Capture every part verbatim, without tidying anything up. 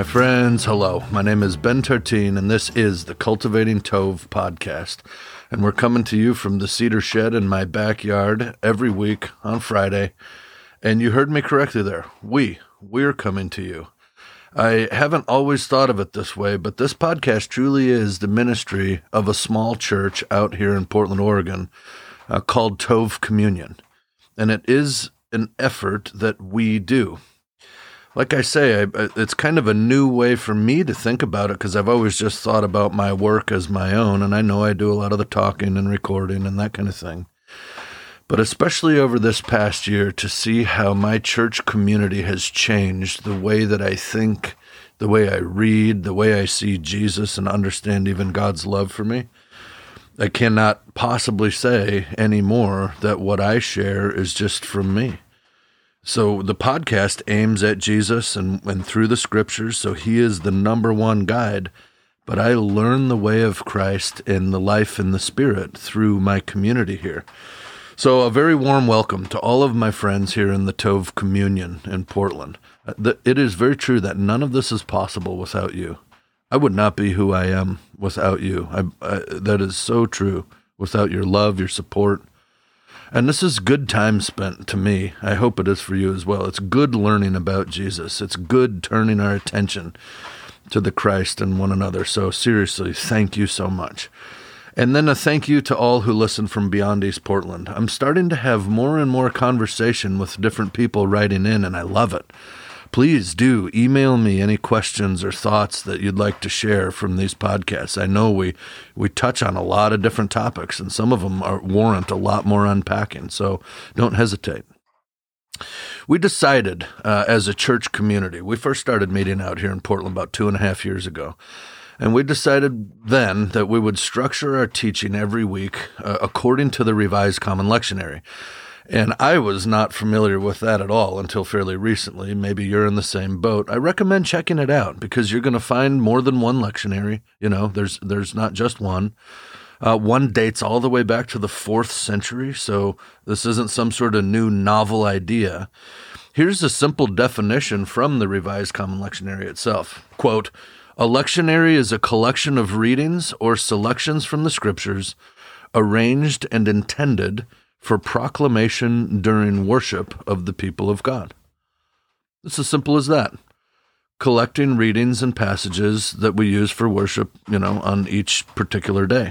friends, hello. My name is Ben Tartine, and this is the Cultivating Tov podcast. And we're coming to you from the cedar shed in my backyard every week on Friday. And you heard me correctly there. We, we're coming to you. I haven't always thought of it this way, but this podcast truly is the ministry of a small church out here in Portland, Oregon, uh, called Tov Communion. And it is an effort that we do. Like I say, I, it's kind of a new way for me to think about it because I've always just thought about my work as my own, and I know I do a lot of the talking and recording and that kind of thing. But especially over this past year, to see how my church community has changed, the way that I think, the way I read, the way I see Jesus and understand even God's love for me, I cannot possibly say anymore that what I share is just from me. So the podcast aims at Jesus and, and through the scriptures, so he is the number one guide, but I learn the way of Christ and the life in the Spirit through my community here. So a very warm welcome to all of my friends here in the Tov Communion in Portland. It is very true that none of this is possible without you. I would not be who I am without you. I, I, that is so true, without your love, your support. And this is good time spent to me. I hope it is for you as well. It's good learning about Jesus. It's good turning our attention to the Christ and one another. So seriously, thank you so much. And then a thank you to all who listen from beyond East Portland. I'm starting to have more and more conversation with different people writing in, and I love it. Please do email me any questions or thoughts that you'd like to share from these podcasts. I know we, we touch on a lot of different topics, and some of them are, warrant a lot more unpacking, so don't hesitate. We decided uh, as a church community, we first started meeting out here in Portland about two and a half years ago, and we decided then that we would structure our teaching every week uh, according to the Revised Common Lectionary. And I was not familiar with that at all until fairly recently. Maybe you're in the same boat. I recommend checking it out because you're going to find more than one lectionary. You know, there's there's not just one. Uh, one dates all the way back to the fourth century, so this isn't some sort of new novel idea. Here's a simple definition from the Revised Common Lectionary itself. Quote, "A lectionary is a collection of readings or selections from the scriptures arranged and intended for proclamation during worship of the people of God." It's as simple as that. Collecting readings and passages that we use for worship, you know, on each particular day.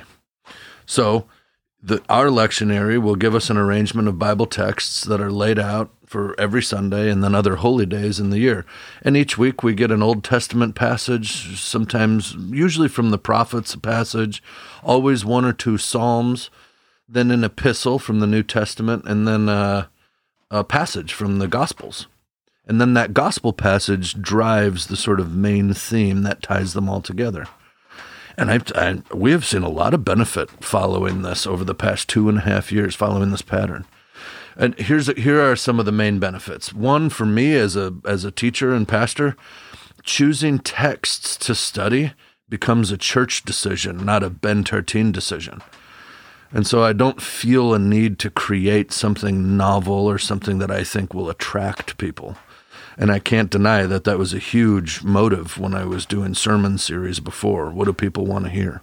So the, our lectionary will give us an arrangement of Bible texts that are laid out for every Sunday and then other holy days in the year. And each week we get an Old Testament passage, sometimes, usually from the prophets, a passage, always one or two Psalms, then an epistle from the New Testament, and then uh, a passage from the Gospels. And then that Gospel passage drives the sort of main theme that ties them all together. And I've, I, we have seen a lot of benefit following this over the past two and a half years, following this pattern. And here's here are some of the main benefits. One, for me as a as a teacher and pastor, choosing texts to study becomes a church decision, not a Ben Tartine decision. And so I don't feel a need to create something novel or something that I think will attract people. And I can't deny that that was a huge motive when I was doing sermon series before. What do people want to hear?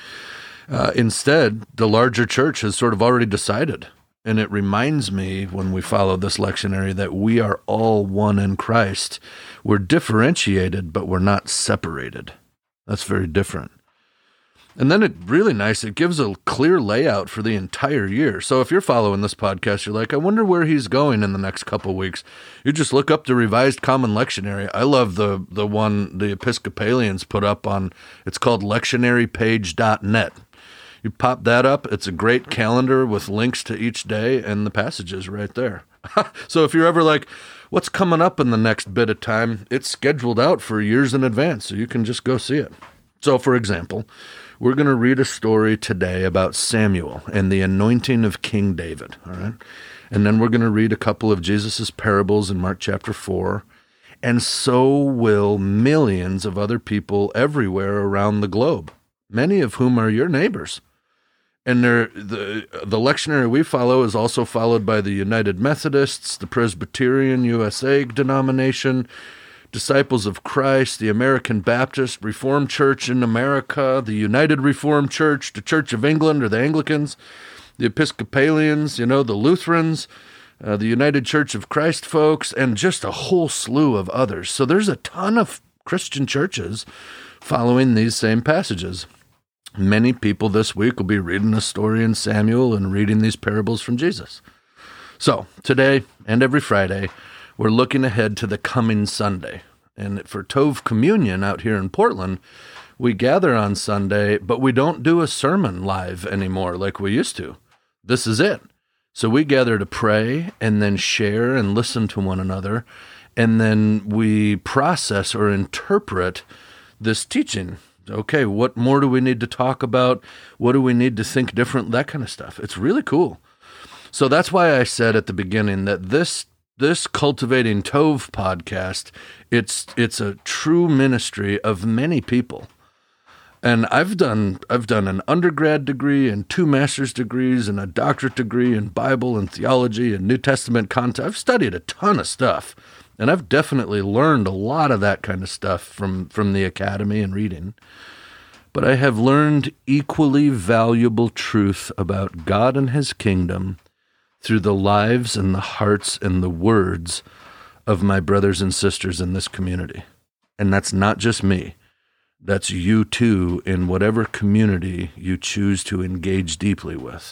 Uh, instead, the larger church has sort of already decided. And it reminds me when we follow this lectionary that we are all one in Christ. We're differentiated, but we're not separated. That's very different. And then it really nice, it gives a clear layout for the entire year. So if you're following this podcast, you're like, I wonder where he's going in the next couple of weeks. You just look up the Revised Common Lectionary. I love the the one the Episcopalians put up on, it's called lectionary page dot net. You pop that up, it's a great calendar with links to each day and the passages right there. So if you're ever like, what's coming up in the next bit of time, it's scheduled out for years in advance, so you can just go see it. So for example, we're going to read a story today about Samuel and the anointing of King David, all right? And then we're going to read a couple of Jesus' parables in Mark chapter four, and so will millions of other people everywhere around the globe, many of whom are your neighbors. And the the lectionary we follow is also followed by the United Methodists, the Presbyterian U S A denomination, Disciples of Christ, the American Baptist Reformed Church in America, the United Reformed Church, the Church of England or the Anglicans, the Episcopalians, you know, the Lutherans, uh, the United Church of Christ folks, and just a whole slew of others. So there's a ton of Christian churches following these same passages. Many people this week will be reading a story in Samuel and reading these parables from Jesus. So today and every Friday, we're looking ahead to the coming Sunday. And for Tov Communion out here in Portland, we gather on Sunday, but we don't do a sermon live anymore like we used to. This is it. So we gather to pray and then share and listen to one another, and then we process or interpret this teaching. Okay, what more do we need to talk about? What do we need to think different? That kind of stuff. It's really cool. So that's why I said at the beginning that this this Cultivating Tov podcast, it's it's a true ministry of many people. And I've done I've done an undergrad degree and two master's degrees and a doctorate degree in Bible and theology and New Testament content. I've studied a ton of stuff. And I've definitely learned a lot of that kind of stuff from, from the academy and reading. But I have learned equally valuable truth about God and his kingdom through the lives and the hearts and the words of my brothers and sisters in this community. And that's not just me. That's you too, in whatever community you choose to engage deeply with.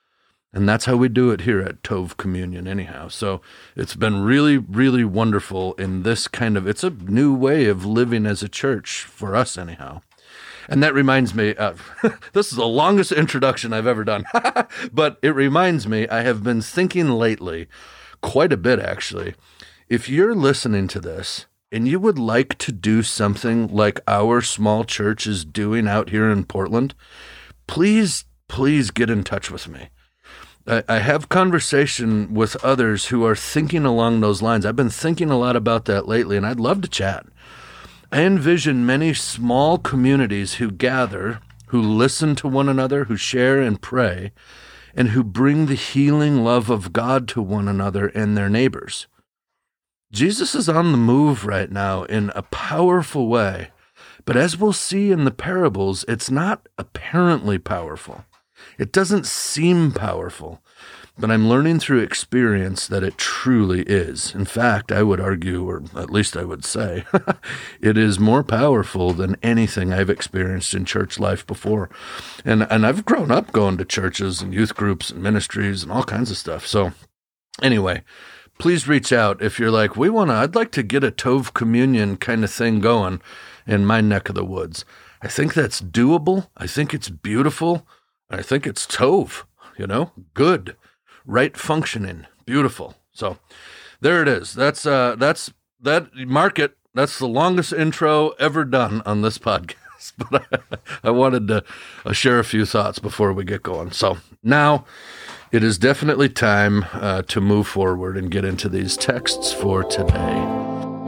And that's how we do it here at Tov Communion anyhow. So it's been really, really wonderful in this kind of, it's a new way of living as a church for us anyhow. And that reminds me, uh, this is the longest introduction I've ever done, but it reminds me, I have been thinking lately, quite a bit actually, if you're listening to this and you would like to do something like our small church is doing out here in Portland, please, please get in touch with me. I have conversation with others who are thinking along those lines. I've been thinking a lot about that lately, and I'd love to chat. I envision many small communities who gather, who listen to one another, who share and pray, and who bring the healing love of God to one another and their neighbors. Jesus is on the move right now in a powerful way, but as we'll see in the parables, it's not apparently powerful. It doesn't seem powerful, but I'm learning through experience that it truly is. In fact, I would argue, or at least I would say, it is more powerful than anything I've experienced in church life before. And and I've grown up going to churches and youth groups and ministries and all kinds of stuff. So anyway, please reach out if you're like, we want to, I'd like to get a Tov Communion kind of thing going in my neck of the woods. I think that's doable. I think it's beautiful. I think it's Tov, you know, good, right functioning, beautiful. So there it is. That's, uh, that's, that, mark it. That's the longest intro ever done on this podcast. But I, I wanted to uh, share a few thoughts before we get going. So now it is definitely time uh, to move forward and get into these texts for today.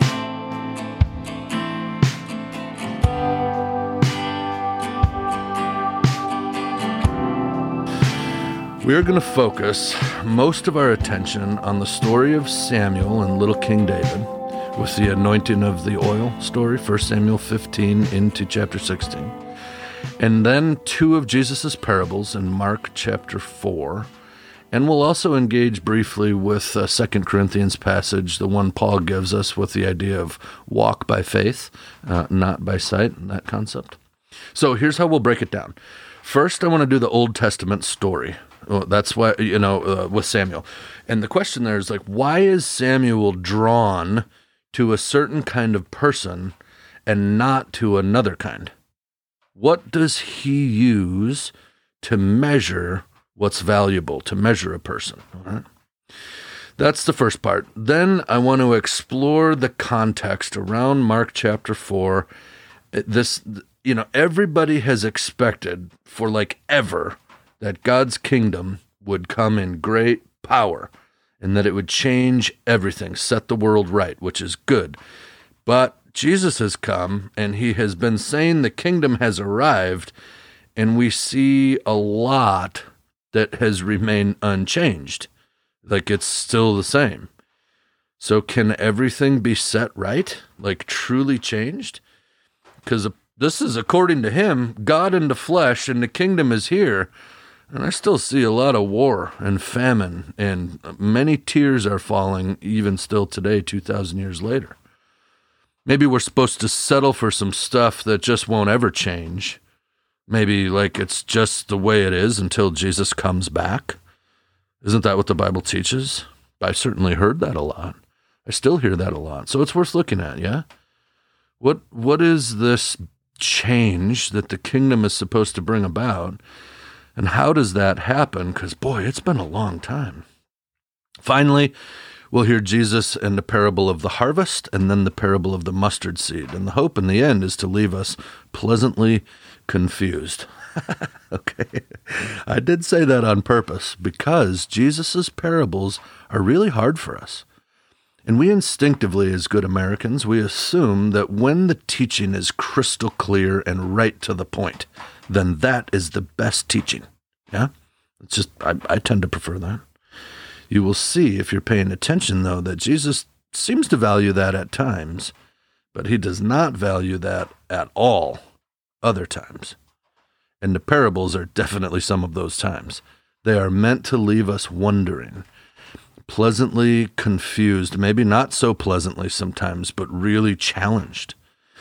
We are going to focus most of our attention on the story of Samuel and little King David with the anointing of the oil story, First Samuel fifteen into chapter sixteen. And then two of Jesus' parables in Mark chapter four. And we'll also engage briefly with a Second Corinthians passage, the one Paul gives us with the idea of walk by faith, uh, not by sight, that concept. So here's how we'll break it down. First, I want to do the Old Testament story. Well, that's why, you know, uh, with Samuel. And the question there is like, why is Samuel drawn to a certain kind of person and not to another kind? What does he use to measure what's valuable, to measure a person? All right? That's the first part. Then I want to explore the context around Mark chapter four. This, you know, everybody has expected for like ever that God's kingdom would come in great power and that it would change everything, set the world right, which is good. But Jesus has come and he has been saying the kingdom has arrived, and we see a lot that has remained unchanged. Like it's still the same. So can everything be set right, like truly changed? Because this is, according to him, God in the flesh, and the kingdom is here. And I still see a lot of war and famine, and many tears are falling even still today, two thousand years later. Maybe we're supposed to settle for some stuff that just won't ever change. Maybe like it's just the way it is until Jesus comes back. Isn't that what the Bible teaches? I've certainly heard that a lot. I still hear that a lot. So it's worth looking at, yeah? What What is this change that the kingdom is supposed to bring about? And how does that happen? Because, boy, it's been a long time. Finally, we'll hear Jesus in the parable of the harvest and then the parable of the mustard seed. And the hope in the end is to leave us pleasantly confused. Okay. I did say that on purpose because Jesus's parables are really hard for us. And we instinctively, as good Americans, we assume that when the teaching is crystal clear and right to the point, then that is the best teaching. Yeah? It's just, I, I tend to prefer that. You will see, if you're paying attention, though, that Jesus seems to value that at times, but he does not value that at all other times. And the parables are definitely some of those times. They are meant to leave us wondering, pleasantly confused, maybe not so pleasantly sometimes, but really challenged.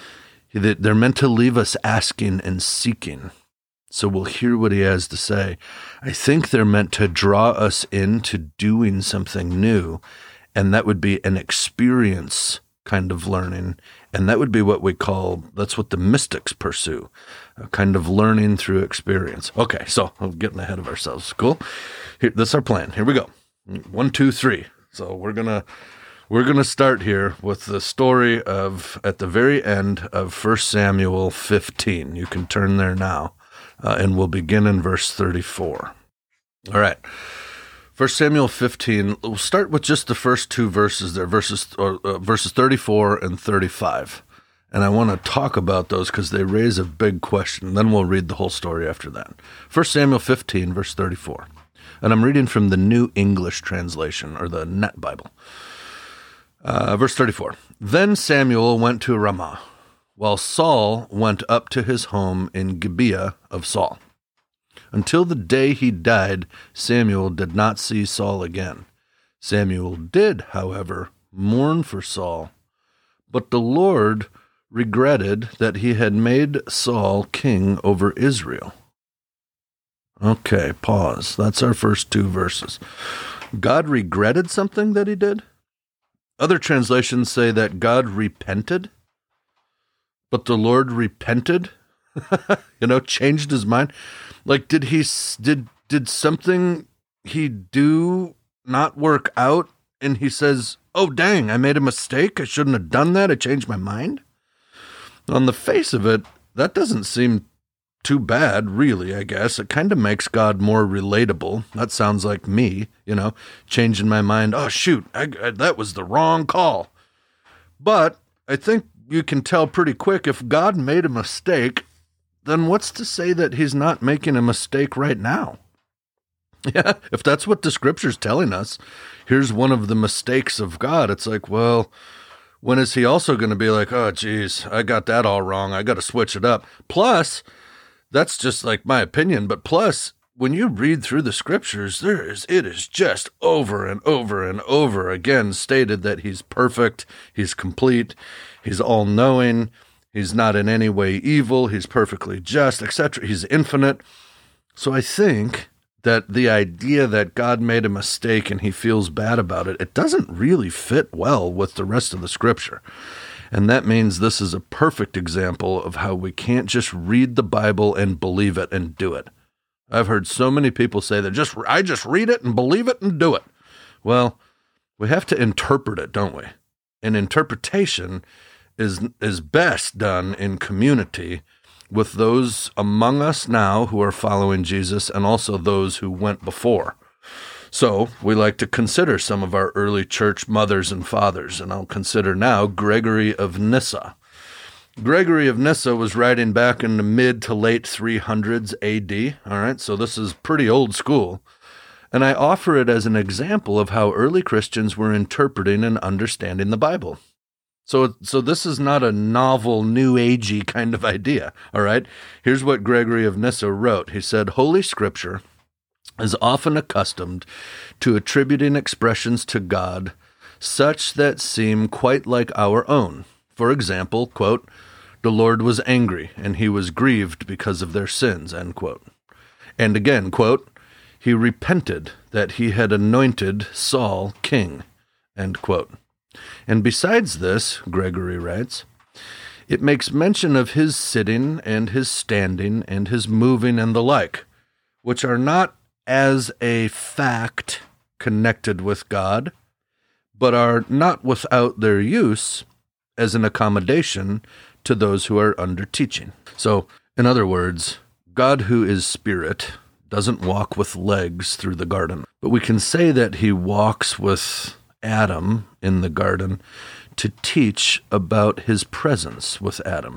They're meant to leave us asking and seeking. So we'll hear what he has to say. I think they're meant to draw us into doing something new, and that would be an experience kind of learning, and that would be what we call, that's what the mystics pursue, a kind of learning through experience. Okay, so I'm getting ahead of ourselves. Cool. Here, this is our plan. Here we go. One, two, three. So we're gonna we're gonna start here with the story of at the very end of First Samuel fifteen. You can turn there now. Uh, and we'll begin in verse thirty-four. All right. First Samuel fifteen, we'll start with just the first two verses there, verses or, uh, verses thirty-four and thirty-five. And I want to talk about those because they raise a big question. Then we'll read the whole story after that. First Samuel fifteen, verse thirty-four. And I'm reading from the New English Translation, or the Net Bible. Uh, verse thirty-four. Then Samuel went to Ramah, while Saul went up to his home in Gibeah of Saul. Until the day he died, Samuel did not see Saul again. Samuel did, however, mourn for Saul, but the Lord regretted that he had made Saul king over Israel. Okay, pause. That's our first two verses. God regretted something that he did? Other translations say that God repented. But the Lord repented, you know, changed his mind. Like, did he, did, did something he do not work out? And he says, oh, dang, I made a mistake. I shouldn't have done that. I changed my mind. On the face of it, that doesn't seem too bad, really, I guess. It kind of makes God more relatable. That sounds like me, you know, changing my mind. Oh, shoot, I, I, that was the wrong call. But I think you can tell pretty quick if God made a mistake, then what's to say that he's not making a mistake right now? Yeah, if that's what the scripture's telling us, here's one of the mistakes of God. It's like, well, when is he also going to be like, oh, geez, I got that all wrong. I got to switch it up. Plus, that's just like my opinion, but plus, when you read through the scriptures, there is it is just over and over and over again stated that he's perfect, he's complete, he's all-knowing, he's not in any way evil, he's perfectly just, et cetera. He's infinite. So I think that the idea that God made a mistake and he feels bad about it, it doesn't really fit well with the rest of the scripture. And that means this is a perfect example of how we can't just read the Bible and believe it and do it. I've heard so many people say that just I just read it and believe it and do it. Well, we have to interpret it, don't we? And interpretation is is best done in community with those among us now who are following Jesus and also those who went before. So we like to consider some of our early church mothers and fathers, and I'll consider now Gregory of Nyssa. Gregory of Nyssa was writing back in the mid to late three hundreds A D, all right, so this is pretty old school. And I offer it as an example of how early Christians were interpreting and understanding the Bible. So, so this is not a novel, new agey kind of idea, all right? Here's what Gregory of Nyssa wrote. He said, Holy Scripture is often accustomed to attributing expressions to God such that seem quite like our own. For example, quote, the Lord was angry, and he was grieved because of their sins, end quote. And again, quote, he repented that he had anointed Saul king, end quote. And besides this, Gregory writes, it makes mention of his sitting and his standing and his moving and the like, which are not as a fact connected with God, but are not without their use as an accommodation to those who are under teaching. So, in other words, God, who is spirit, doesn't walk with legs through the garden, but we can say that he walks with Adam in the garden to teach about his presence with Adam,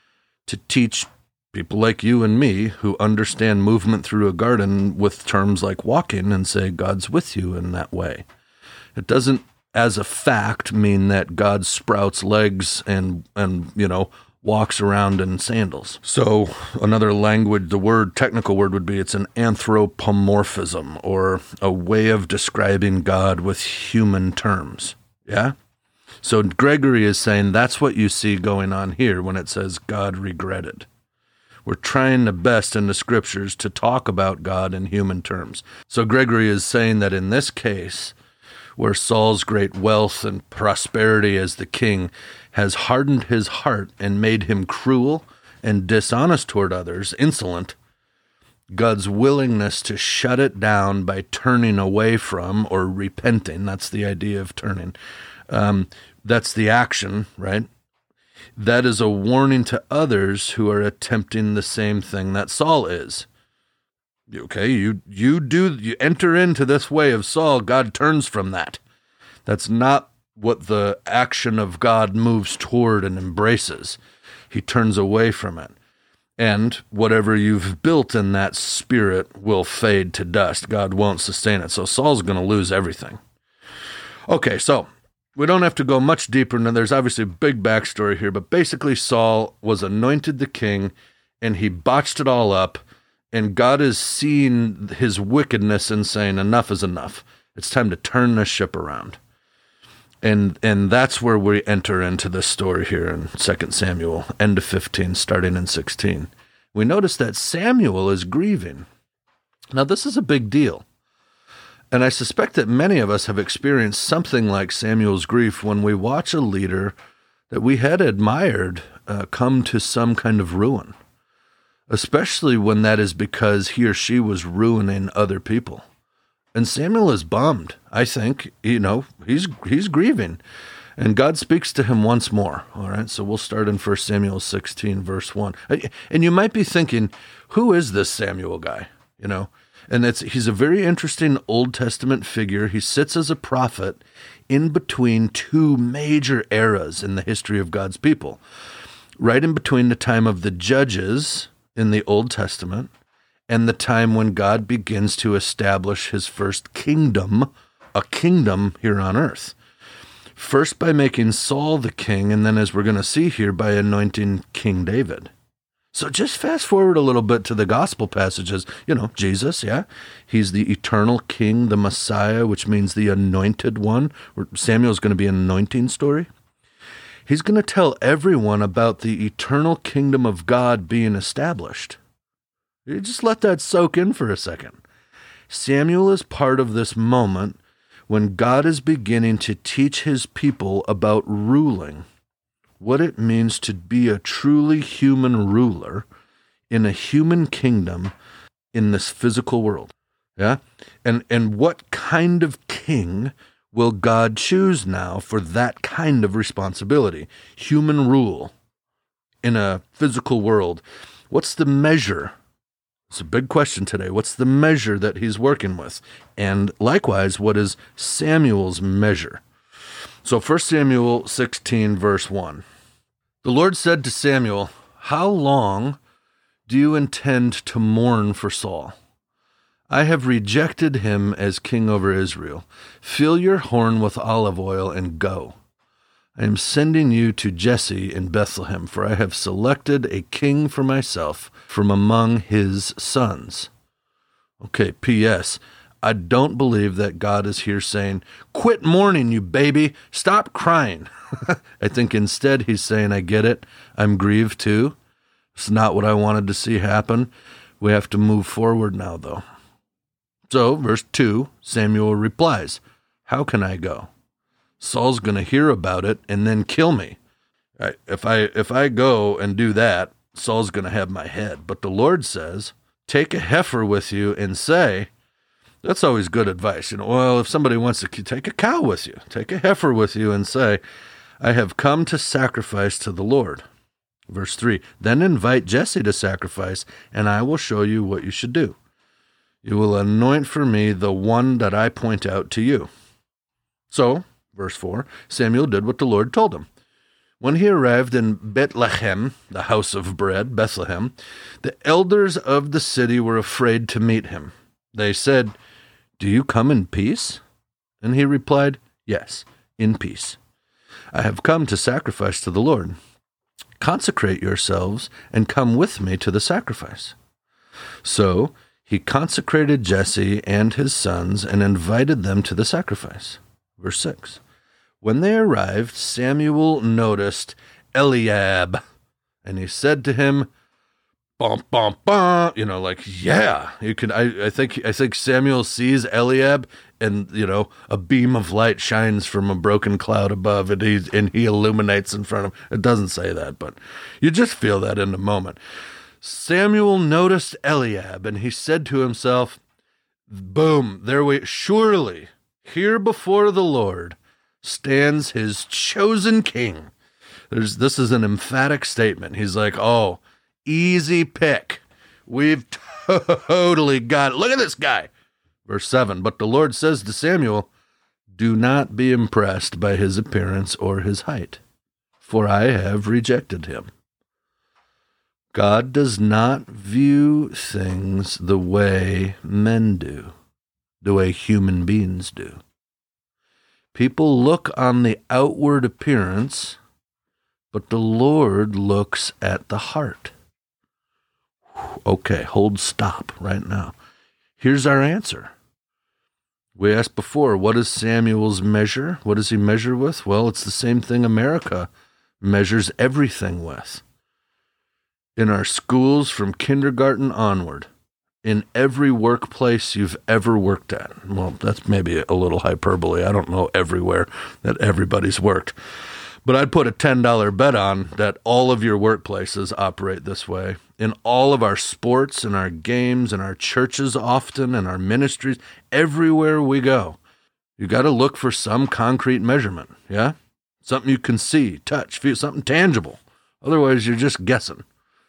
to teach people like you and me who understand movement through a garden with terms like walking and say God's with you in that way. It doesn't, as a fact, mean that God sprouts legs and, and you know, walks around in sandals. So another language, the word, technical word would be it's an anthropomorphism, or a way of describing God with human terms. Yeah? So Gregory is saying that's what you see going on here when it says God regretted. We're trying the best in the scriptures to talk about God in human terms. So Gregory is saying that in this case, where Saul's great wealth and prosperity as the king has hardened his heart and made him cruel and dishonest toward others, insolent, God's willingness to shut it down by turning away from or repenting, that's the idea of turning, um, that's the action, right? That is a warning to others who are attempting the same thing that Saul is. Okay, you you do you enter into this way of Saul, God turns from that. That's not what the action of God moves toward and embraces. He turns away from it. And whatever you've built in that spirit will fade to dust. God won't sustain it. So Saul's going to lose everything. Okay, so we don't have to go much deeper. Now, there's obviously a big backstory here, but basically Saul was anointed the king, and he botched it all up. And God is seeing his wickedness and saying, enough is enough. It's time to turn this ship around. And and that's where we enter into this story here in Second Samuel, end of fifteen, starting in sixteen. We notice that Samuel is grieving. Now, this is a big deal. And I suspect that many of us have experienced something like Samuel's grief when we watch a leader that we had admired uh, come to some kind of ruin. Especially when that is because he or she was ruining other people. And Samuel is bummed, I think. You know, he's he's grieving. And God speaks to him once more. All right, so we'll start in First Samuel sixteen, verse one. And you might be thinking, who is this Samuel guy? You know, and it's he's a very interesting Old Testament figure. He sits as a prophet in between two major eras in the history of God's people. Right in between the time of the judges in the Old Testament and the time when God begins to establish his first kingdom, a kingdom here on earth. First by making Saul the king, and then, as we're going to see here, by anointing King David. So just fast forward a little bit to the gospel passages. You know, Jesus, yeah, he's the eternal king, the Messiah, which means the anointed one. Samuel's going to be an anointing story. He's going to tell everyone about the eternal kingdom of God being established. You just let that soak in for a second. Samuel is part of this moment when God is beginning to teach his people about ruling, what it means to be a truly human ruler in a human kingdom in this physical world. Yeah? And and what kind of king will God choose now for that kind of responsibility? Human rule in a physical world. What's the measure? It's a big question today. What's the measure that he's working with? And likewise, what is Samuel's measure? So First Samuel sixteen, verse one. The Lord said to Samuel, "How long do you intend to mourn for Saul? I have rejected him as king over Israel. Fill your horn with olive oil and go. I am sending you to Jesse in Bethlehem, for I have selected a king for myself from among his sons. Okay, P S I don't believe that God is here saying, quit mourning, you baby. Stop crying. I think instead he's saying, I get it. I'm grieved too. It's not what I wanted to see happen. We have to move forward now, though. So, verse two, Samuel replies, how can I go? Saul's going to hear about it and then kill me. I, if I if I go and do that, Saul's going to have my head. But the Lord says, take a heifer with you and say, that's always good advice. You know, well, if somebody wants to take a cow with you, take a heifer with you and say, I have come to sacrifice to the Lord. Verse three, then invite Jesse to sacrifice, and I will show you what you should do. You will anoint for me the one that I point out to you. So, verse four, Samuel did what the Lord told him. When he arrived in Bethlehem, the house of bread, Bethlehem, the elders of the city were afraid to meet him. They said, do you come in peace? And he replied, yes, in peace. I have come to sacrifice to the Lord. Consecrate yourselves and come with me to the sacrifice. So he consecrated Jesse and his sons and invited them to the sacrifice. Verse six. When they arrived, Samuel noticed Eliab, and he said to him, bum, bum, bum, you know, like, yeah, you can, I, I think, I think Samuel sees Eliab and, you know, a beam of light shines from a broken cloud above and he, and he illuminates in front of him. It doesn't say that, but you just feel that in the moment. Samuel noticed Eliab and he said to himself, boom, there we, surely here before the Lord stands his chosen king. There's, this is an emphatic statement. He's like, oh, easy pick. We've totally got it. Look at this guy. Verse seven, but the Lord says to Samuel, do not be impressed by his appearance or his height, for I have rejected him. God does not view things the way men do, the way human beings do. People look on the outward appearance, but the Lord looks at the heart. Okay, hold stop right now. Here's our answer. We asked before, what is Samuel's measure? What does he measure with? Well, it's the same thing America measures everything with. In our schools from kindergarten onward, in every workplace you've ever worked at. Well, that's maybe a little hyperbole. I don't know everywhere that everybody's worked. But I'd put a ten dollar bet on that all of your workplaces operate this way. In all of our sports and our games and our churches often and our ministries, everywhere we go, you got to look for some concrete measurement, yeah? Something you can see, touch, feel, something tangible. Otherwise, you're just guessing.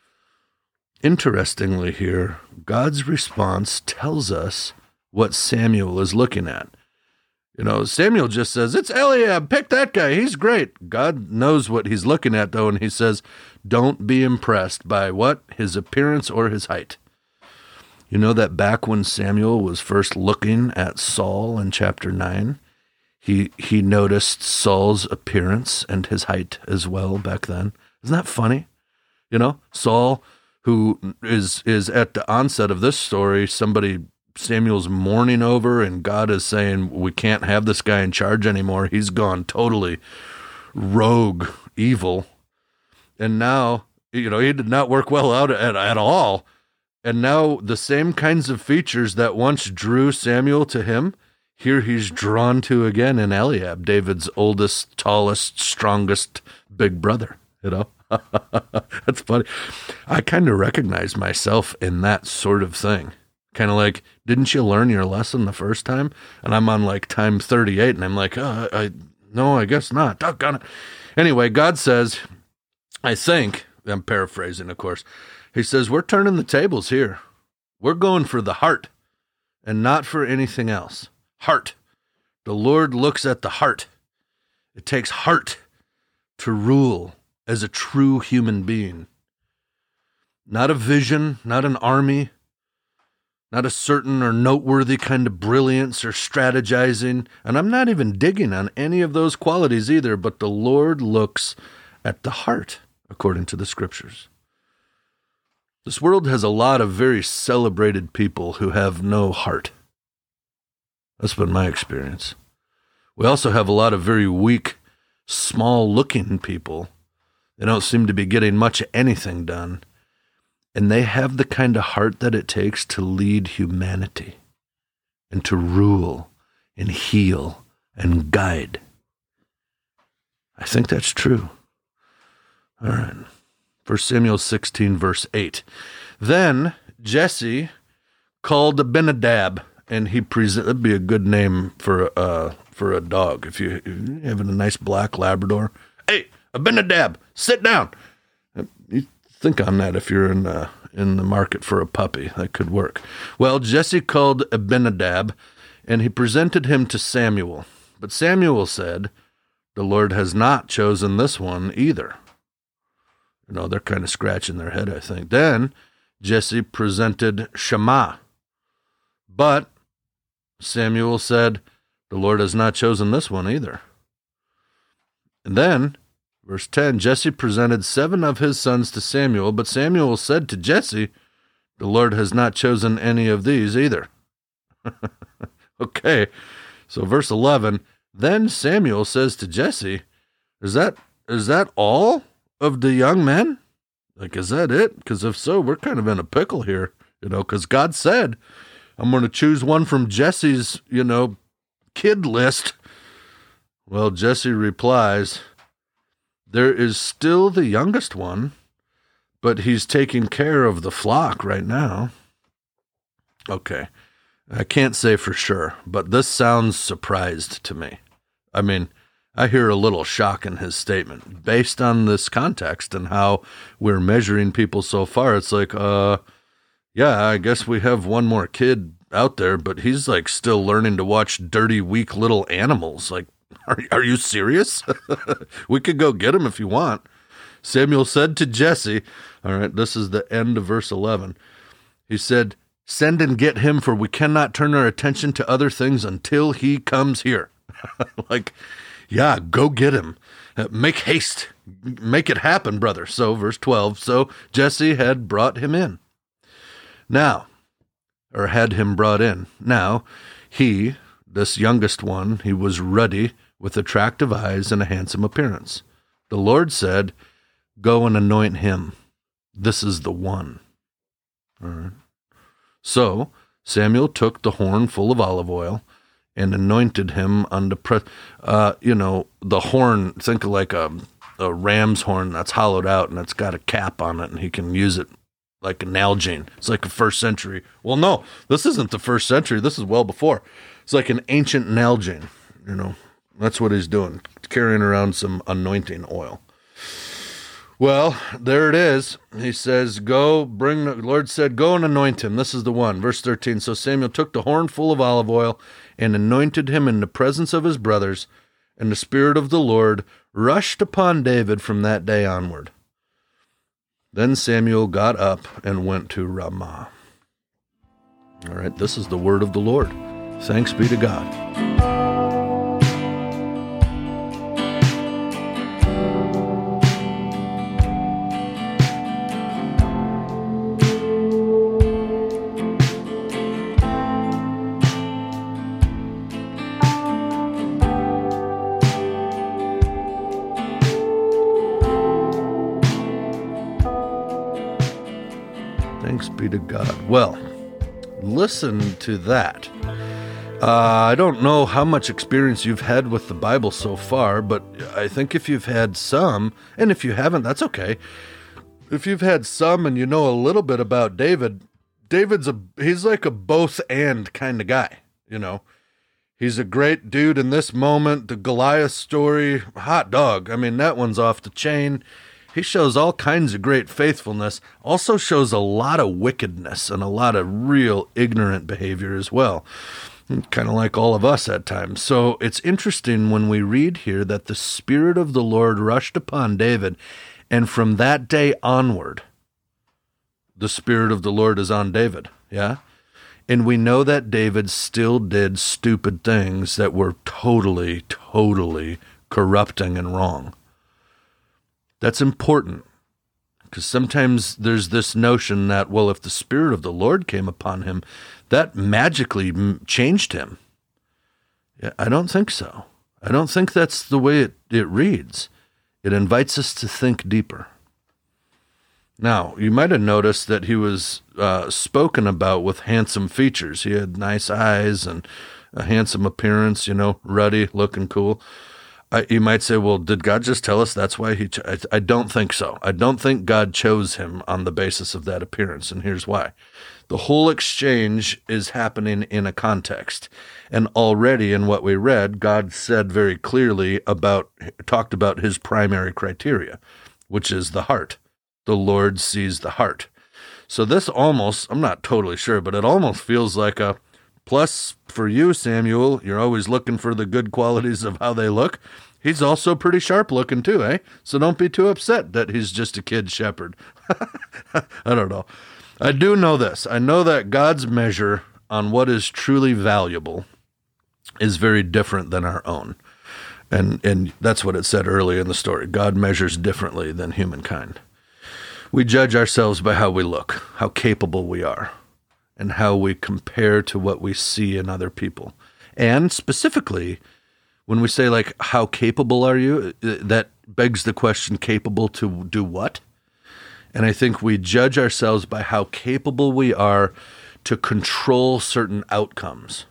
Interestingly here, God's response tells us what Samuel is looking at. You know, Samuel just says, it's Eliab, pick that guy, he's great. God knows what he's looking at, though, and he says, don't be impressed by what? His appearance or his height. You know that back when Samuel was first looking at Saul in chapter nine, he he noticed Saul's appearance and his height as well back then. Isn't that funny? You know, Saul, who is is at the onset of this story, somebody Samuel's mourning over, and God is saying, we can't have this guy in charge anymore. He's gone totally rogue, evil. And now, you know, he did not work well out at, at all. And now the same kinds of features that once drew Samuel to him, here he's drawn to again in Eliab, David's oldest, tallest, strongest big brother, you know? That's funny. I kind of recognize myself in that sort of thing. Kind of like, didn't you learn your lesson the first time? And I'm on like time thirty-eight, and I'm like, oh, I, no, I guess not. Doggone it. Anyway, God says, I think, I'm paraphrasing, of course, he says, we're turning the tables here. We're going for the heart and not for anything else. Heart. The Lord looks at the heart. It takes heart to rule as a true human being. Not a vision, not an army, not a certain or noteworthy kind of brilliance or strategizing. And I'm not even digging on any of those qualities either, but the Lord looks at the heart, according to the scriptures. This world has a lot of very celebrated people who have no heart. That's been my experience. We also have a lot of very weak, small-looking people. They don't seem to be getting much anything done. And they have the kind of heart that it takes to lead humanity and to rule and heal and guide. I think that's true. All right. First Samuel sixteen, verse eight. Then Jesse called Abinadab, and he presented, that'd be a good name for, uh, for a dog. If, you, if you're having a nice black Labrador, hey, Abinadab, sit down. You think on that if you're in uh, in the market for a puppy. That could work. Well, Jesse called Abinadab, and he presented him to Samuel. But Samuel said, the Lord has not chosen this one either. You know, they're kind of scratching their head, I think. Then Jesse presented Shammah. But Samuel said, the Lord has not chosen this one either. And then, verse ten, Jesse presented seven of his sons to Samuel, but Samuel said to Jesse, the Lord has not chosen any of these either. Okay, so verse eleven, then Samuel says to Jesse, is that is that all of the young men? Like, is that it? Because if so, we're kind of in a pickle here, you know, because God said, I'm going to choose one from Jesse's, you know, kid list. Well, Jesse replies, there is still the youngest one, but he's taking care of the flock right now. Okay, I can't say for sure, but this sounds surprised to me. I mean, I hear a little shock in his statement. Based on this context and how we're measuring people so far, it's like, uh, yeah, I guess we have one more kid out there, but he's like still learning to watch dirty, weak little animals. Like, are, are you serious? We could go get him if you want. Samuel said to Jesse, all right, this is the end of verse eleven. He said, send and get him, for we cannot turn our attention to other things until he comes here. Like, yeah, go get him. Uh, make haste. Make it happen, brother. So, verse twelve, so Jesse had brought him in. Now, or had him brought in. Now, he, this youngest one, he was ruddy, with attractive eyes and a handsome appearance. The Lord said, go and anoint him. This is the one. All right. So Samuel took the horn full of olive oil and anointed him on the, pre- uh, you know, the horn, think of like a, a ram's horn that's hollowed out and it's got a cap on it and he can use it like a Nalgene. It's like a first century. Well, no, this isn't the first century. This is well before. It's like an ancient Nalgene, you know. That's what he's doing, carrying around some anointing oil. Well, there it is. He says, go bring, the Lord said, go and anoint him. This is the one. Verse thirteen, so Samuel took the horn full of olive oil and anointed him in the presence of his brothers, and the Spirit of the Lord rushed upon David from that day onward. Then Samuel got up and went to Ramah. All right, this is the word of the Lord. Thanks be to God. Thanks be to God. Well, listen to that. Uh, I don't know how much experience you've had with the Bible so far, but I think if you've had some, and if you haven't, that's okay. If you've had some and you know a little bit about David, David's a, he's like a both and kind of guy, you know. He's a great dude in this moment. The Goliath story, hot dog. I mean, that one's off the chain. He shows all kinds of great faithfulness, also shows a lot of wickedness and a lot of real ignorant behavior as well, kind of like all of us at times. So it's interesting when we read here that the Spirit of the Lord rushed upon David, and from that day onward, the Spirit of the Lord is on David, yeah? And we know that David still did stupid things that were totally, totally corrupting and wrong. That's important, because sometimes there's this notion that, well, if the Spirit of the Lord came upon him, that magically changed him. Yeah, I don't think so. I don't think that's the way it, it reads. It invites us to think deeper. Now, you might have noticed that he was uh, spoken about with handsome features. He had nice eyes and a handsome appearance, you know, ruddy, looking cool. I, you might say, well, did God just tell us that's why he... Ch-? I, I don't think so. I don't think God chose him on the basis of that appearance, and here's why. The whole exchange is happening in a context. And already in what we read, God said very clearly about, talked about his primary criteria, which is the heart. The Lord sees the heart. So this almost, I'm not totally sure, but it almost feels like a plus for you, Samuel. You're always looking for the good qualities of how they look. He's also pretty sharp looking too, eh? So don't be too upset that he's just a kid shepherd. I don't know. I do know this. I know that God's measure on what is truly valuable is very different than our own. And, and that's what it said earlier in the story. God measures differently than humankind. We judge ourselves by how we look, how capable we are, and how we compare to what we see in other people. And specifically, when we say, like, how capable are you, that begs the question, capable to do what? And I think we judge ourselves by how capable we are to control certain outcomes.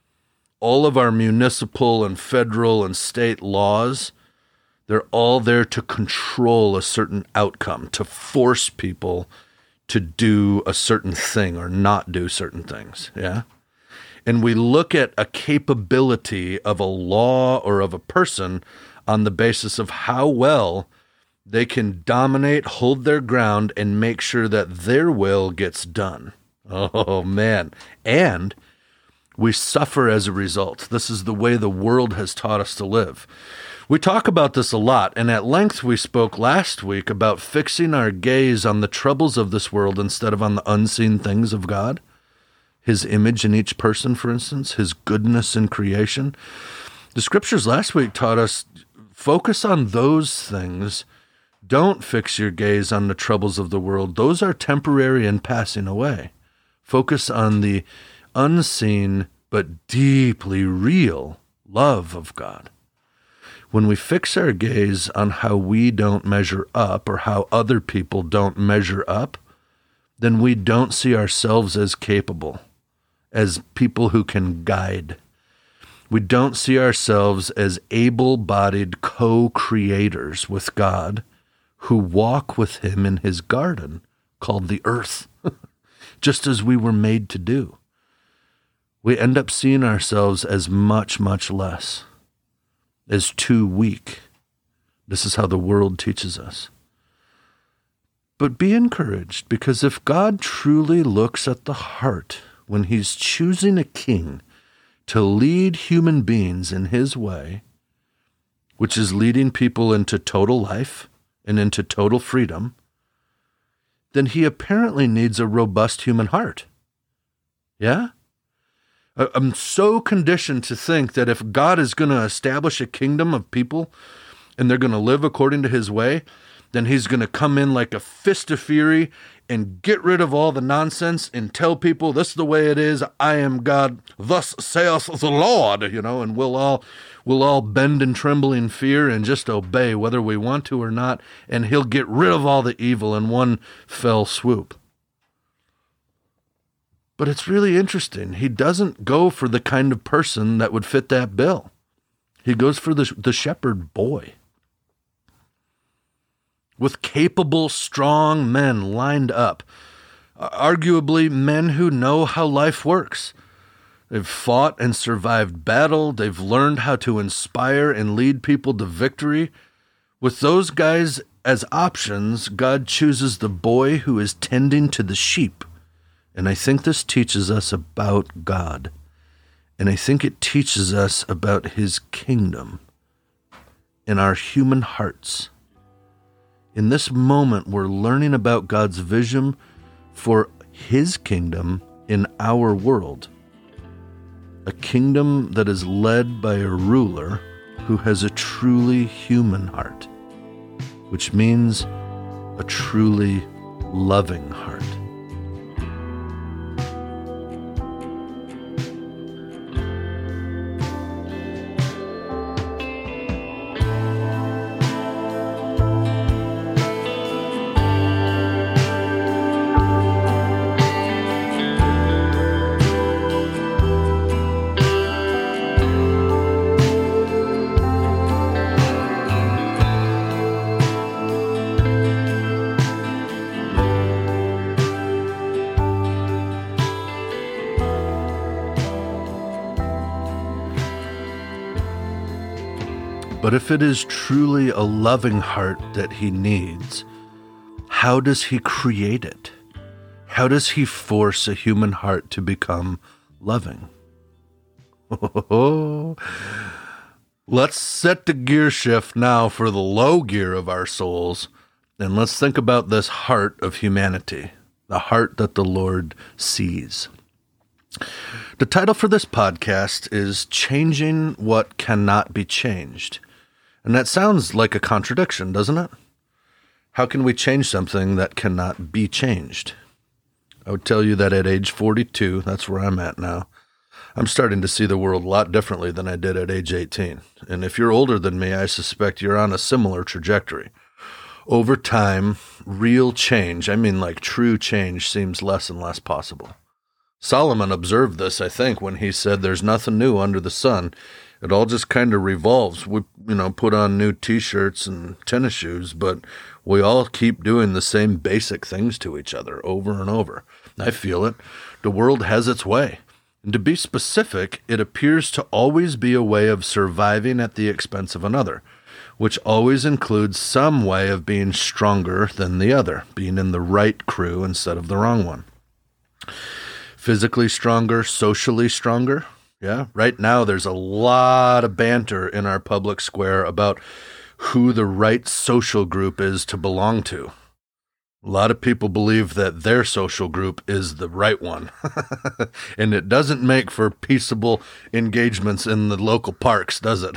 All of our municipal and federal and state laws, they're all there to control a certain outcome, to force people to do a certain thing or not do certain things, yeah? And we look at a capability of a law or of a person on the basis of how well they can dominate, hold their ground, and make sure that their will gets done. Oh, man. And we suffer as a result. This is the way the world has taught us to live. We talk about this a lot, and at length we spoke last week about fixing our gaze on the troubles of this world instead of on the unseen things of God. His image in each person, for instance, his goodness in creation. The scriptures last week taught us, focus on those things. Don't fix your gaze on the troubles of the world. Those are temporary and passing away. Focus on the unseen but deeply real love of God. When we fix our gaze on how we don't measure up or how other people don't measure up, then we don't see ourselves as capable, as people who can guide. We don't see ourselves as able-bodied co-creators with God who walk with him in his garden called the earth, just as we were made to do. We end up seeing ourselves as much, much less, as too weak. This is how the world teaches us. But be encouraged, because if God truly looks at the heart when he's choosing a king to lead human beings in his way, which is leading people into total life and into total freedom, then he apparently needs a robust human heart. Yeah? I'm so conditioned to think that if God is going to establish a kingdom of people and they're going to live according to his way, then he's going to come in like a fist of fury and get rid of all the nonsense and tell people this is the way it is. I am God. Thus saith the Lord, you know, and we'll all, we'll all bend and tremble in fear and just obey whether we want to or not. And he'll get rid of all the evil in one fell swoop. But it's really interesting. He doesn't go for the kind of person that would fit that bill. He goes for the, the shepherd boy. With capable, strong men lined up. Arguably men who know how life works. They've fought and survived battle. They've learned how to inspire and lead people to victory. With those guys as options, God chooses the boy who is tending to the sheep. And I think this teaches us about God. And I think it teaches us about his kingdom in our human hearts. In this moment, we're learning about God's vision for his kingdom in our world. A kingdom that is led by a ruler who has a truly human heart, which means a truly loving heart. But if it is truly a loving heart that he needs, how does he create it? How does he force a human heart to become loving? Oh, let's set the gear shift now for the low gear of our souls, and let's think about this heart of humanity, the heart that the Lord sees. The title for this podcast is Changing What Cannot Be Changed. And that sounds like a contradiction, doesn't it? How can we change something that cannot be changed? I would tell you that at age forty-two, that's where I'm at now, I'm starting to see the world a lot differently than I did at age eighteen. And if you're older than me, I suspect you're on a similar trajectory. Over time, real change, I mean like true change, seems less and less possible. Solomon observed this, I think, when he said, there's nothing new under the sun. It all just kind of revolves. We, you know, put on new T-shirts and tennis shoes, but we all keep doing the same basic things to each other over and over. I feel it. The world has its way. And to be specific, it appears to always be a way of surviving at the expense of another, which always includes some way of being stronger than the other, being in the right crew instead of the wrong one. Physically stronger, socially stronger. Yeah, right now there's a lot of banter in our public square about who the right social group is to belong to. A lot of people believe that their social group is the right one. And it doesn't make for peaceable engagements in the local parks, does it?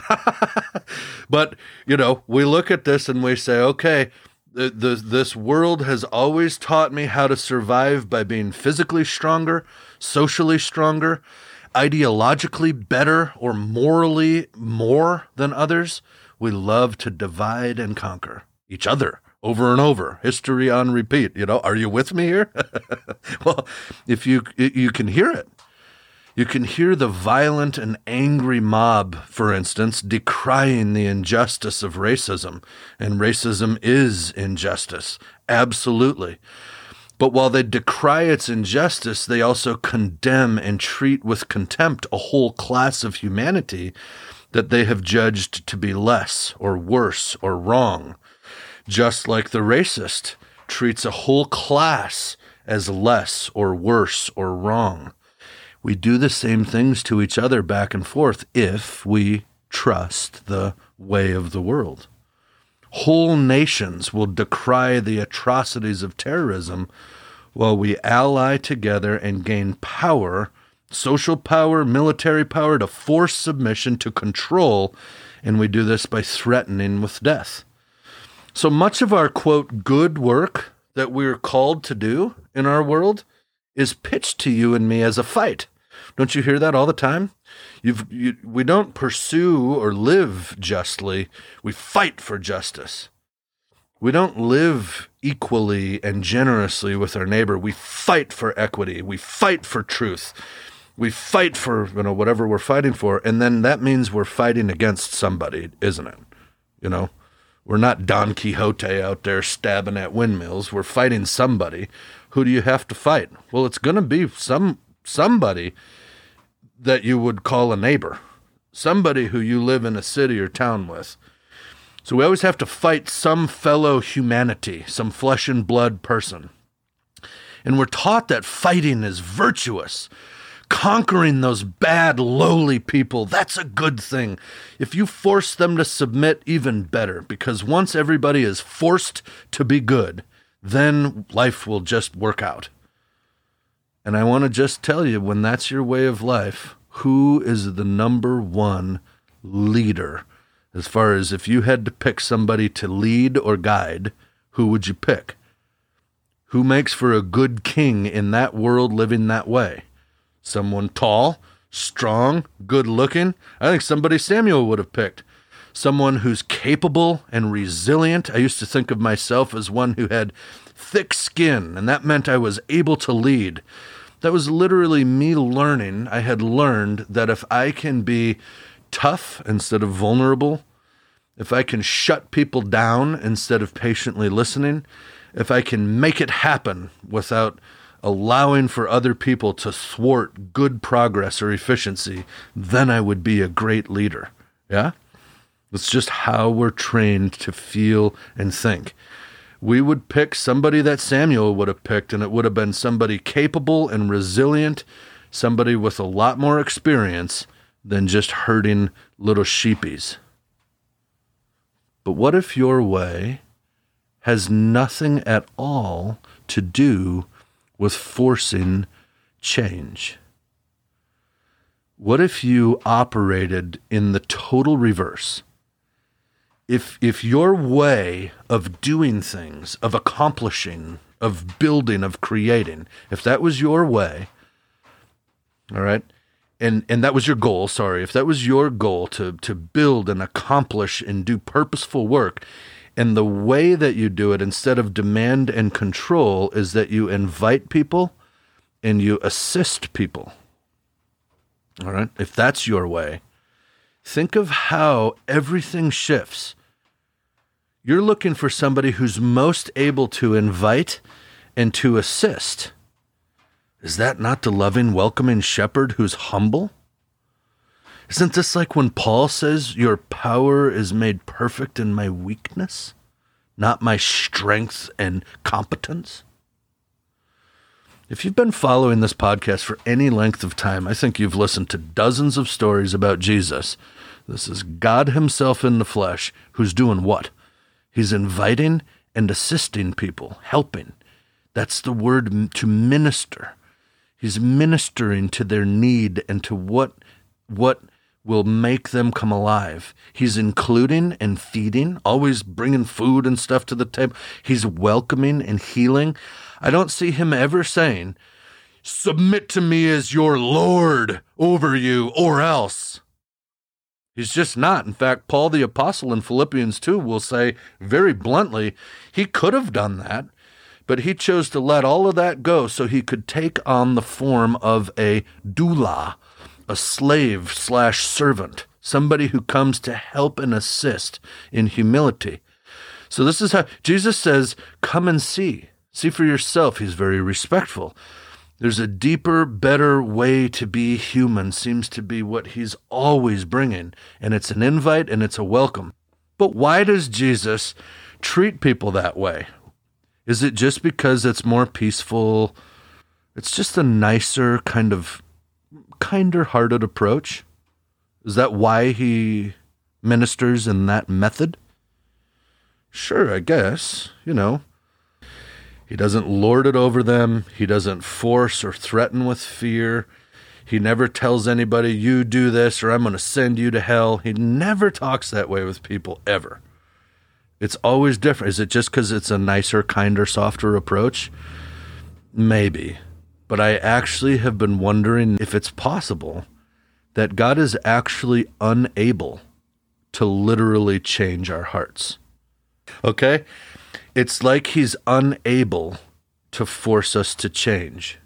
But, you know, we look at this and we say, okay, the, the, this world has always taught me how to survive by being physically stronger, socially stronger, ideologically better, or morally more than others. We love to divide and conquer each other over and over. History on repeat. You know, are you with me here? Well, if you you can hear it. You can hear the violent and angry mob, for instance, decrying the injustice of racism. And racism is injustice. Absolutely. But while they decry its injustice, they also condemn and treat with contempt a whole class of humanity that they have judged to be less or worse or wrong. Just like the racist treats a whole class as less or worse or wrong. We do the same things to each other back and forth if we trust the way of the world. Whole nations will decry the atrocities of terrorism while we ally together and gain power, social power, military power, to force submission, to control, and we do this by threatening with death. So much of our, quote, good work that we're called to do in our world is pitched to you and me as a fight. Don't you hear that all the time? You've, you, we don't pursue or live justly. We fight for justice. We don't live equally and generously with our neighbor. We fight for equity. We fight for truth. We fight for, you know, whatever we're fighting for. And then that means we're fighting against somebody, isn't it? You know, we're not Don Quixote out there stabbing at windmills. We're fighting somebody. Who do you have to fight? Well, it's going to be some somebody that you would call a neighbor, somebody who you live in a city or town with. So we always have to fight some fellow humanity, some flesh and blood person. And we're taught that fighting is virtuous. Conquering those bad, lowly people, that's a good thing. If you force them to submit, even better, because once everybody is forced to be good, then life will just work out. And I want to just tell you, when that's your way of life, who is the number one leader? As far as if you had to pick somebody to lead or guide, who would you pick? Who makes for a good king in that world living that way? Someone tall, strong, good-looking? I think somebody Samuel would have picked. Someone who's capable and resilient. I used to think of myself as one who had thick skin, and that meant I was able to lead. That was literally me learning. I had learned that if I can be tough instead of vulnerable, if I can shut people down instead of patiently listening, if I can make it happen without allowing for other people to thwart good progress or efficiency, then I would be a great leader. Yeah? It's just how we're trained to feel and think. We would pick somebody that Samuel would have picked, and it would have been somebody capable and resilient, somebody with a lot more experience than just herding little sheepies. But what if your way has nothing at all to do with forcing change? What if you operated in the total reverse? If if your way of doing things, of accomplishing, of building, of creating, if that was your way, all right, and and that was your goal, sorry, if that was your goal to to build and accomplish and do purposeful work, and the way that you do it, instead of demand and control, is that you invite people and you assist people, all right, if that's your way, think of how everything shifts. You're looking for somebody who's most able to invite and to assist. Is that not the loving, welcoming shepherd who's humble? Isn't this like when Paul says, your power is made perfect in my weakness, not my strength and competence? If you've been following this podcast for any length of time, I think you've listened to dozens of stories about Jesus. This is God himself in the flesh who's doing what? He's inviting and assisting people, helping. That's the word, to minister. He's ministering to their need and to what, what will make them come alive. He's including and feeding, always bringing food and stuff to the table. He's welcoming and healing. I don't see him ever saying, submit to me as your Lord over you, or else. He's just not. In fact, Paul the Apostle in Philippians two will say very bluntly, he could have done that, but he chose to let all of that go so he could take on the form of a doulos, a slave slash servant, somebody who comes to help and assist in humility. So this is how Jesus says, come and see. See for yourself. He's very respectful. There's a deeper, better way to be human, seems to be what he's always bringing. And it's an invite and it's a welcome. But why does Jesus treat people that way? Is it just because it's more peaceful? It's just a nicer, kind of kinder-hearted approach? Is that why he ministers in that method? Sure, I guess, you know. He doesn't lord it over them. He doesn't force or threaten with fear. He never tells anybody, you do this or I'm going to send you to hell. He never talks that way with people, ever. It's always different. Is it just because it's a nicer, kinder, softer approach? Maybe. But I actually have been wondering if it's possible that God is actually unable to literally change our hearts. Okay? It's like he's unable to force us to change.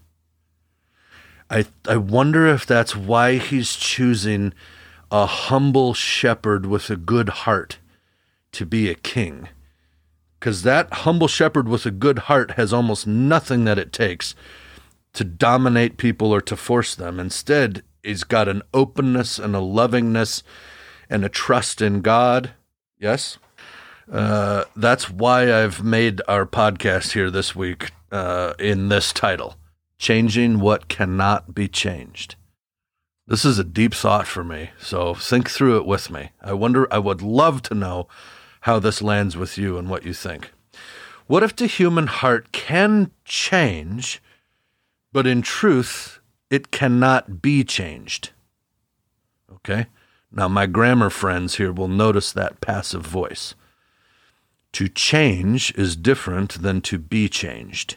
I I wonder if that's why he's choosing a humble shepherd with a good heart to be a king. Because that humble shepherd with a good heart has almost nothing that it takes to dominate people or to force them. Instead, he's got an openness and a lovingness and a trust in God. Yes? Uh, that's why I've made our podcast here this week uh, in this title, Changing What Cannot Be Changed. This is a deep thought for me, so think through it with me. I wonder, I would love to know how this lands with you and what you think. What if the human heart can change, but in truth, it cannot be changed. Okay? Now, my grammar friends here will notice that passive voice. To change is different than to be changed.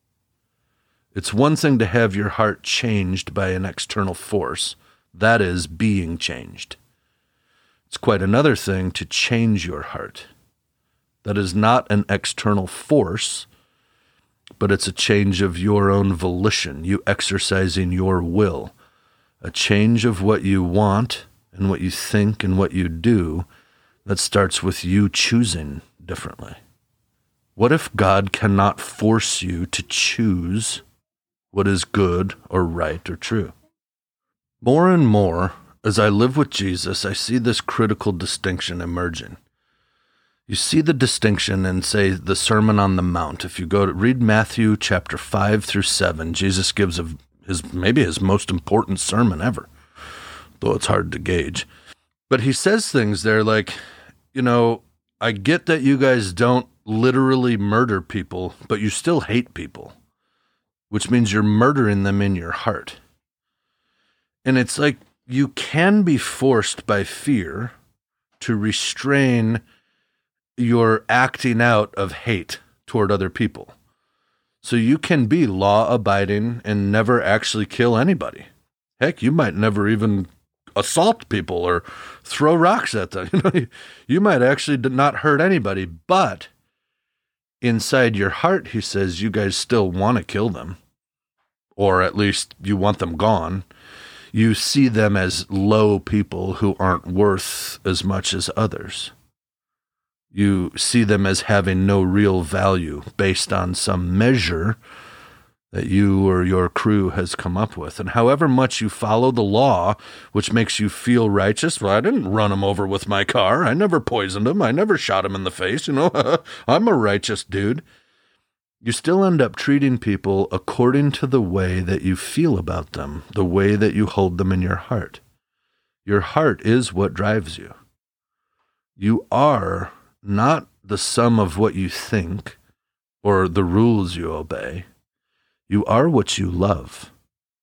It's one thing to have your heart changed by an external force. That is being changed. It's quite another thing to change your heart. That is not an external force, but it's a change of your own volition, you exercising your will, a change of what you want and what you think and what you do that starts with you choosing differently. What if God cannot force you to choose what is good or right or true? More and more, as I live with Jesus, I see this critical distinction emerging. You see the distinction in, say, the Sermon on the Mount. If you go to read Matthew chapter five through seven, Jesus gives a, his maybe his most important sermon ever, though it's hard to gauge. But he says things there like, you know, I get that you guys don't literally murder people, but you still hate people, which means you're murdering them in your heart. And it's like you can be forced by fear to restrain your acting out of hate toward other people. So you can be law-abiding and never actually kill anybody. Heck, you might never even assault people or throw rocks at them. You know, you might actually not hurt anybody, but inside your heart, he says, you guys still want to kill them, or at least you want them gone. You see them as low people who aren't worth as much as others. You see them as having no real value based on some measure that you or your crew has come up with. And however much you follow the law, which makes you feel righteous, well, I didn't run him over with my car. I never poisoned him. I never shot him in the face. You know, I'm a righteous dude. You still end up treating people according to the way that you feel about them, the way that you hold them in your heart. Your heart is what drives you. You are not the sum of what you think or the rules you obey. You are what you love.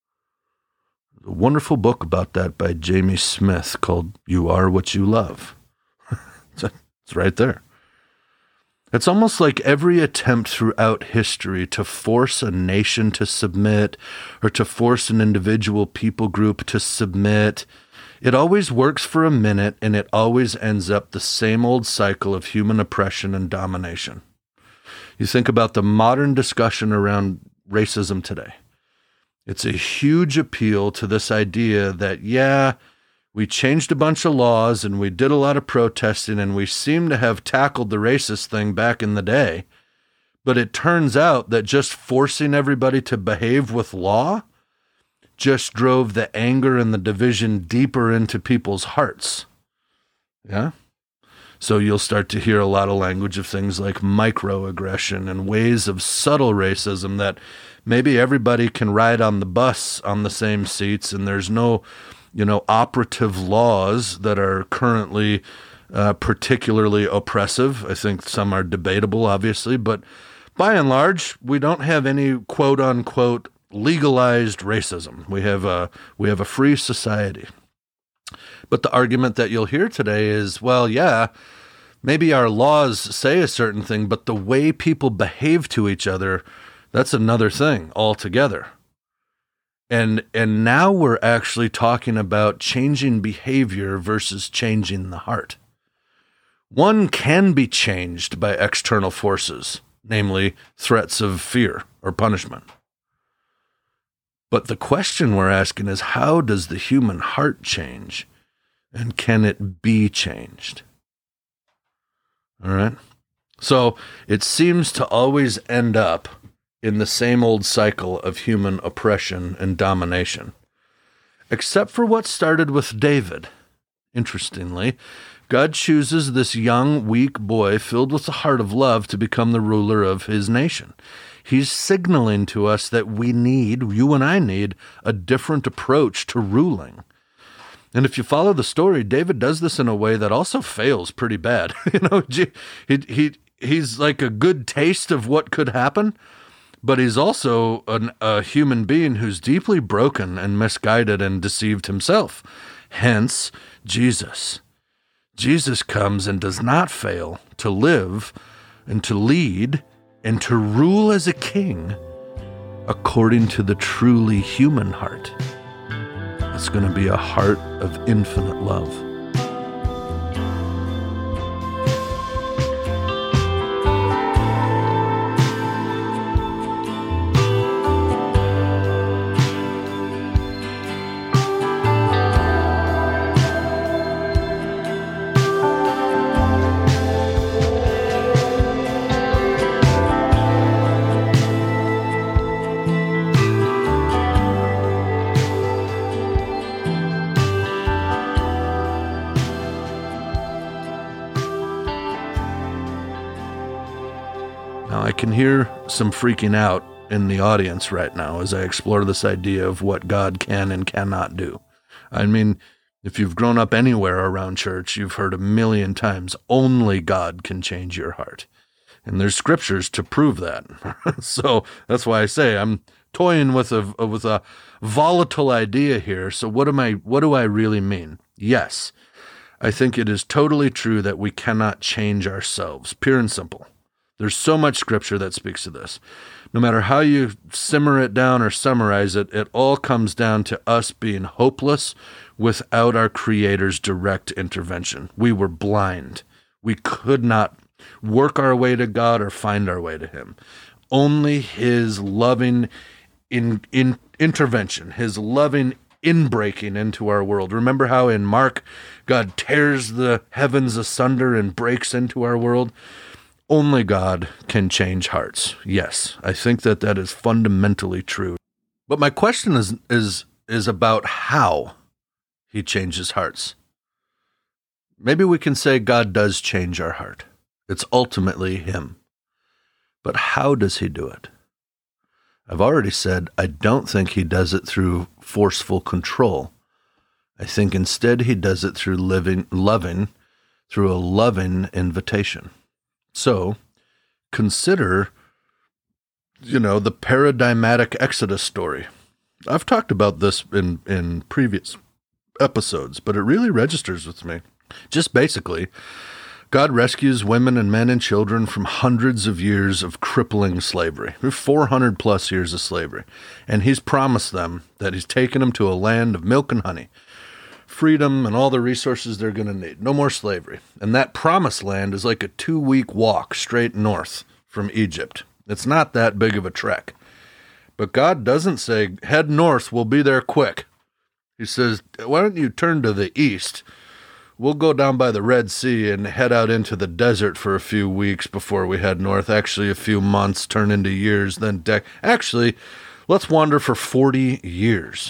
A wonderful book about that by Jamie Smith called You Are What You Love. It's right there. It's almost like every attempt throughout history to force a nation to submit or to force an individual people group to submit, it always works for a minute and it always ends up the same old cycle of human oppression and domination. You think about the modern discussion around racism today. It's a huge appeal to this idea that, yeah, we changed a bunch of laws and we did a lot of protesting and we seem to have tackled the racist thing back in the day. But it turns out that just forcing everybody to behave with law just drove the anger and the division deeper into people's hearts. Yeah? So you'll start to hear a lot of language of things like microaggression and ways of subtle racism that maybe everybody can ride on the bus on the same seats and there's no, you know, operative laws that are currently uh, particularly oppressive. I think some are debatable, obviously, but by and large, we don't have any quote unquote legalized racism. We have a, we have a free society. But the argument that you'll hear today is, well, yeah, maybe our laws say a certain thing, but the way people behave to each other, that's another thing altogether. And and now we're actually talking about changing behavior versus changing the heart. One can be changed by external forces, namely threats of fear or punishment. But the question we're asking is, how does the human heart change? And can it be changed? All right. So it seems to always end up in the same old cycle of human oppression and domination, except for what started with David. Interestingly, God chooses this young, weak boy filled with the heart of love to become the ruler of his nation. He's signaling to us that we need, you and I need, a different approach to ruling. And if you follow the story, David does this in a way that also fails pretty bad. You know, he, he, he's like a good taste of what could happen, but he's also an, a human being who's deeply broken and misguided and deceived himself. Hence, Jesus. Jesus comes and does not fail to live and to lead and to rule as a king according to the truly human heart. It's going to be a heart of infinite love. Now, I can hear some freaking out in the audience right now as I explore this idea of what God can and cannot do. I mean, if you've grown up anywhere around church, you've heard a million times, only God can change your heart. And there's scriptures to prove that. So that's why I say I'm toying with a with a volatile idea here. So what am I? What do I really mean? Yes, I think it is totally true that we cannot change ourselves, pure and simple. There's so much scripture that speaks to this. No matter how you simmer it down or summarize it, it all comes down to us being hopeless without our Creator's direct intervention. We were blind. We could not work our way to God or find our way to Him. Only His loving in, in intervention, His loving inbreaking into our world. Remember how in Mark, God tears the heavens asunder and breaks into our world? Only God can change hearts. Yes, I think that that is fundamentally true. But my question is is is about how He changes hearts. Maybe we can say God does change our heart. It's ultimately Him. But how does He do it? I've already said I don't think He does it through forceful control. I think instead He does it through living, loving, through a loving invitation. So, consider, you know, the paradigmatic Exodus story. I've talked about this in, in previous episodes, but it really registers with me. Just basically, God rescues women and men and children from hundreds of years of crippling slavery, four hundred plus years of slavery, and He's promised them that He's taken them to a land of milk and honey, freedom and all the resources they're going to need. No more slavery. And that promised land is like a two-week walk straight north from Egypt. It's not that big of a trek. But God doesn't say, head north, we'll be there quick. He says, why don't you turn to the east? We'll go down by the Red Sea and head out into the desert for a few weeks before we head north. Actually, a few months turn into years, then dec- Actually, let's wander for forty years.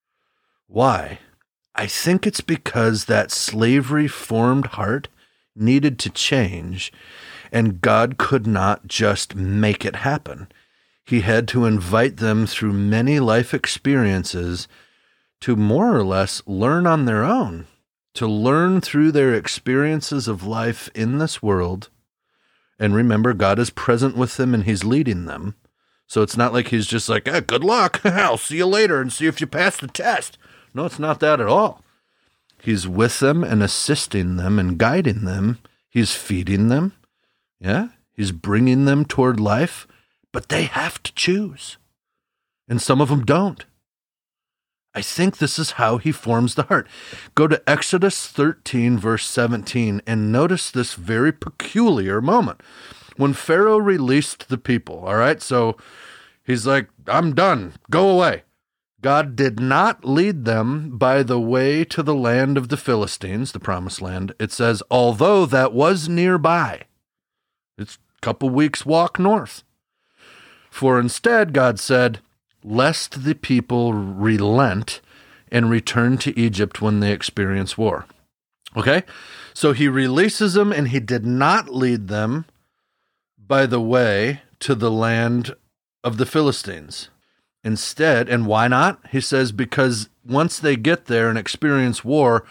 Why? I think it's because that slavery-formed heart needed to change, and God could not just make it happen. He had to invite them through many life experiences to more or less learn on their own, to learn through their experiences of life in this world. And remember, God is present with them and He's leading them. So it's not like He's just like, hey, good luck, I'll see you later and see if you pass the test. No, it's not that at all. He's with them and assisting them and guiding them. He's feeding them. Yeah, He's bringing them toward life, but they have to choose. And some of them don't. I think this is how He forms the heart. Go to Exodus thirteen, verse seventeen, and notice this very peculiar moment. When Pharaoh released the people, all right, so he's like, I'm done, go away. God did not lead them by the way to the land of the Philistines, the promised land. It says, although that was nearby. It's a couple weeks' walk north. For instead, God said, lest the people relent and return to Egypt when they experience war. Okay? So He releases them, and He did not lead them by the way to the land of the Philistines. Instead, and why not? He says, because once they get there and experience war,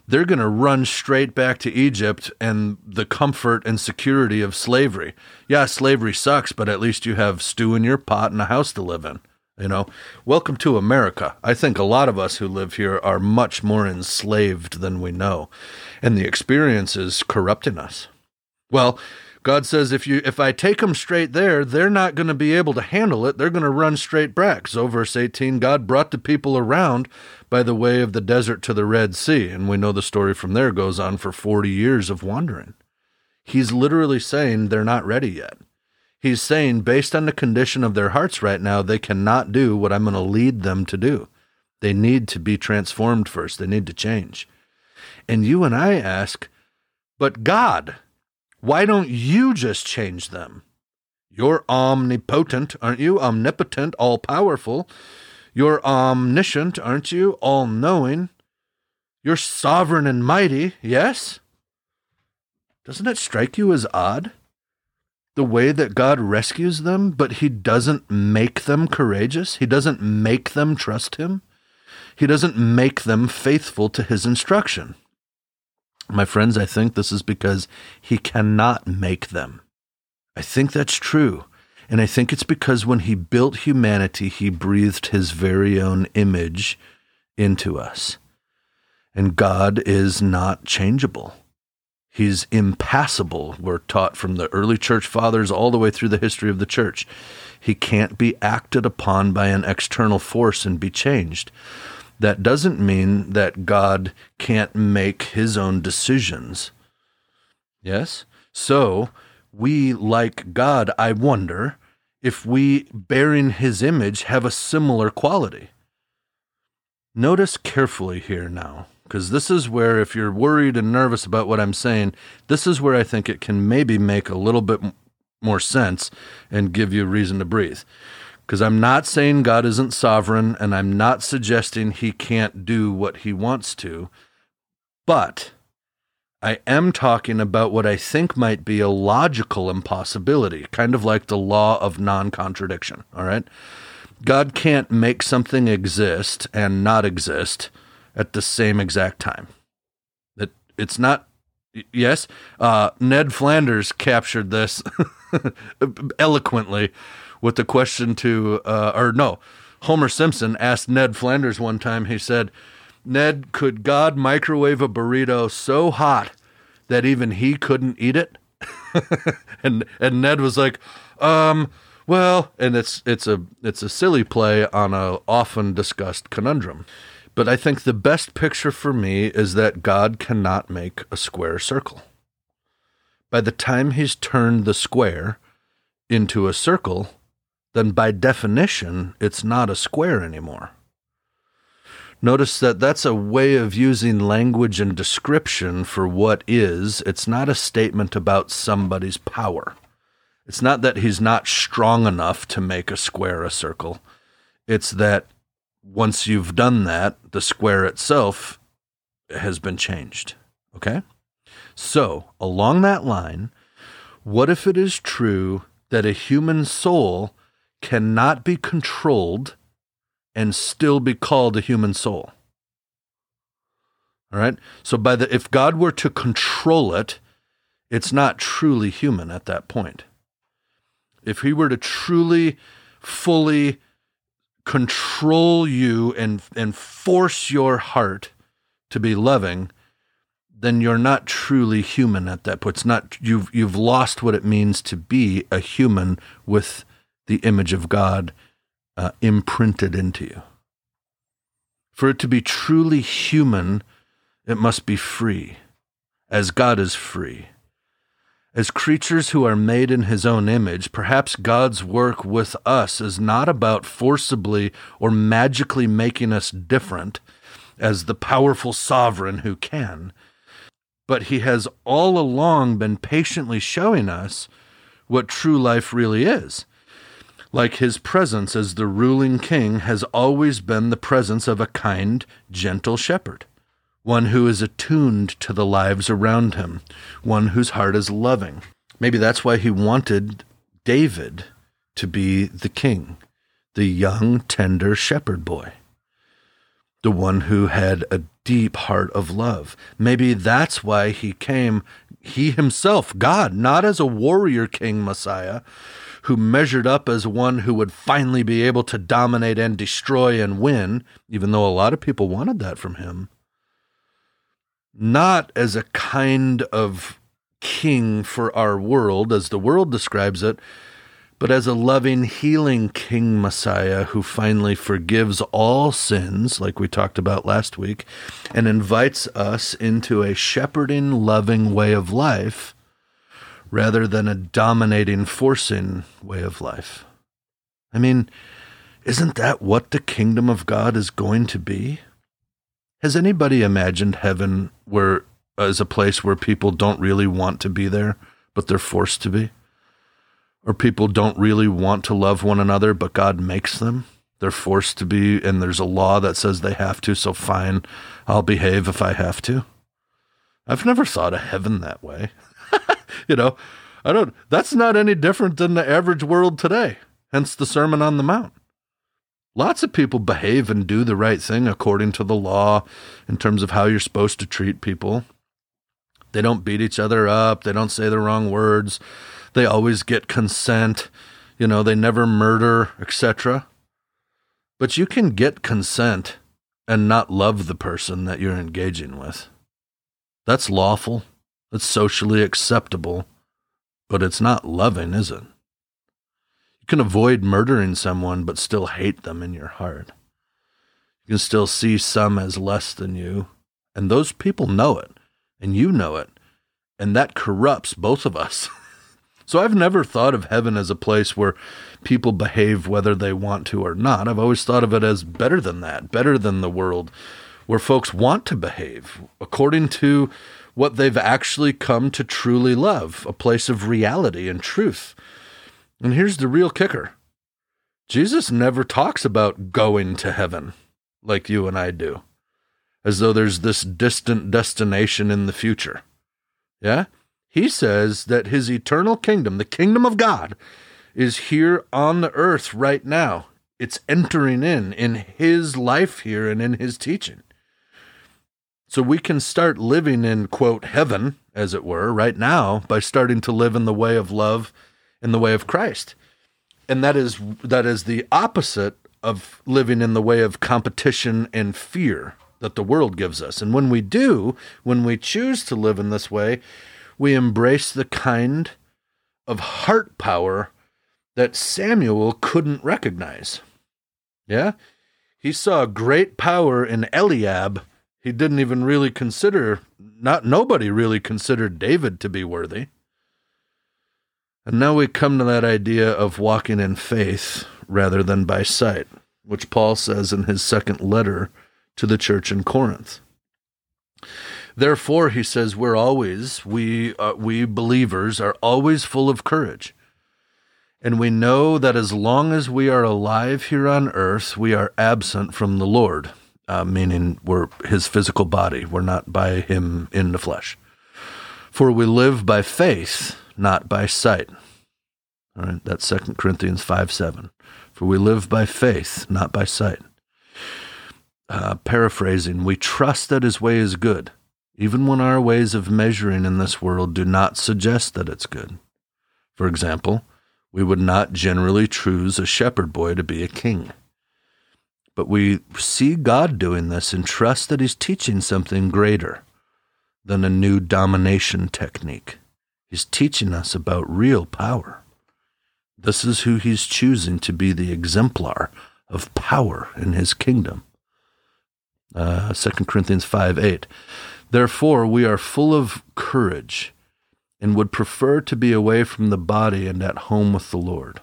they're going to run straight back to Egypt and the comfort and security of slavery. Yeah, slavery sucks, but at least you have stew in your pot and a house to live in. You know, welcome to America. I think a lot of us who live here are much more enslaved than we know, and the experience is corrupting us. Well, God says if you if I take them straight there, they're not going to be able to handle it. They're going to run straight back. So verse eighteen, God brought the people around by the way of the desert to the Red Sea, and we know the story from there goes on for forty years of wandering. He's literally saying they're not ready yet. He's saying, based on the condition of their hearts right now, they cannot do what I'm going to lead them to do. They need to be transformed first. They need to change. And you and I ask, but God, why don't you just change them? You're omnipotent, aren't you? Omnipotent, all-powerful. You're omniscient, aren't you? All-knowing. You're sovereign and mighty, yes? Doesn't it strike you as odd? The way that God rescues them, but he doesn't make them courageous. He doesn't make them trust him. He doesn't make them faithful to his instruction. My friends, I think this is because he cannot make them. I think that's true. And I think it's because when he built humanity, he breathed his very own image into us. And God is not changeable. He's impassible. We're taught from the early church fathers all the way through the history of the church. He can't be acted upon by an external force and be changed. That doesn't mean that God can't make his own decisions. Yes? So, we, like God, I wonder if we, bearing his image, have a similar quality. Notice carefully here now, because this is where, if you're worried and nervous about what I'm saying, this is where I think it can maybe make a little bit more sense and give you reason to breathe. Because I'm not saying God isn't sovereign, and I'm not suggesting he can't do what he wants to, but I am talking about what I think might be a logical impossibility, kind of like the law of non-contradiction, all right? God can't make something exist and not exist at the same exact time. It, it's not, yes, uh, Ned Flanders captured this eloquently with the question to, uh, or no, Homer Simpson asked Ned Flanders one time, he said, Ned, could God microwave a burrito so hot that even he couldn't eat it? and and Ned was like, um, well, and it's it's a it's a silly play on a often discussed conundrum. But I think the best picture for me is that God cannot make a square circle. By the time he's turned the square into a circle, then by definition, it's not a square anymore. Notice that that's a way of using language and description for what is. It's not a statement about somebody's power. It's not that he's not strong enough to make a square a circle. It's that once you've done that, the square itself has been changed. Okay? So, along that line, what if it is true that a human soul cannot be controlled and still be called a human soul? All right? So by the if God were to control it, it's not truly human at that point. If he were to truly, fully control you and, and force your heart to be loving, then you're not truly human at that point. It's not, you've, you've lost what it means to be a human with the image of God uh, imprinted into you. For it to be truly human, it must be free, as God is free. As creatures who are made in his own image, perhaps God's work with us is not about forcibly or magically making us different as the powerful sovereign who can, but he has all along been patiently showing us what true life really is. Like his presence as the ruling king has always been the presence of a kind, gentle shepherd, one who is attuned to the lives around him, one whose heart is loving. Maybe that's why he wanted David to be the king, the young, tender shepherd boy. the one who had a deep heart of love. Maybe that's why he came, he himself, God, not as a warrior king Messiah, who measured up as one who would finally be able to dominate and destroy and win, even though a lot of people wanted that from him. Not as a kind of king for our world, as the world describes it, but as a loving, healing King Messiah who finally forgives all sins, like we talked about last week, and invites us into a shepherding, loving way of life rather than a dominating, forcing way of life. I mean, isn't that what the kingdom of God is going to be? Has anybody imagined heaven where as a place where people don't really want to be there, but they're forced to be? Or people don't really want to love one another, but God makes them? They're forced to be, and there's a law that says they have to, so fine, I'll behave if I have to. I've never thought of heaven that way. You know, I don't, that's not any different than the average world today, hence the Sermon on the Mount. Lots of people behave and do the right thing according to the law in terms of how you're supposed to treat people. They don't beat each other up. They don't say the wrong words. They always get consent. You know, they never murder, et cetera. But you can get consent and not love the person that you're engaging with. That's lawful. It's socially acceptable. But it's not loving, is it? You can avoid murdering someone but still hate them in your heart. You can still see some as less than you. And those people know it. And you know it. And that corrupts both of us. So I've never thought of heaven as a place where people behave whether they want to or not. I've always thought of it as better than that, better than the world, where folks want to behave according to what they've actually come to truly love, a place of reality and truth. And here's the real kicker. Jesus never talks about going to heaven like you and I do, as though there's this distant destination in the future. Yeah? He says that his eternal kingdom, the kingdom of God, is here on the earth right now. It's entering in, in his life here and in his teaching. So we can start living in, quote, heaven, as it were, right now by starting to live in the way of love, in the way of Christ. And that is that is the opposite of living in the way of competition and fear that the world gives us. And when we do, when we choose to live in this way, we embrace the kind of heart power that Samuel couldn't recognize. Yeah? He saw great power in Eliab. He didn't even really consider, not nobody really considered David to be worthy. And now we come to that idea of walking in faith rather than by sight, which Paul says in his second letter to the church in Corinth. Therefore, he says, we're always, we uh, we believers are always full of courage. And we know that as long as we are alive here on earth, we are absent from the Lord, uh, meaning we're his physical body. We're not by him in the flesh. For we live by faith, not by sight. All right, that's Second Corinthians five seven. For we live by faith, not by sight. Uh, paraphrasing, we trust that his way is good, even when our ways of measuring in this world do not suggest that it's good. For example, we would not generally choose a shepherd boy to be a king. But we see God doing this and trust that he's teaching something greater than a new domination technique. He's teaching us about real power. This is who he's choosing to be the exemplar of power in his kingdom. Uh, Second Corinthians five eight. Therefore, we are full of courage and would prefer to be away from the body and at home with the Lord.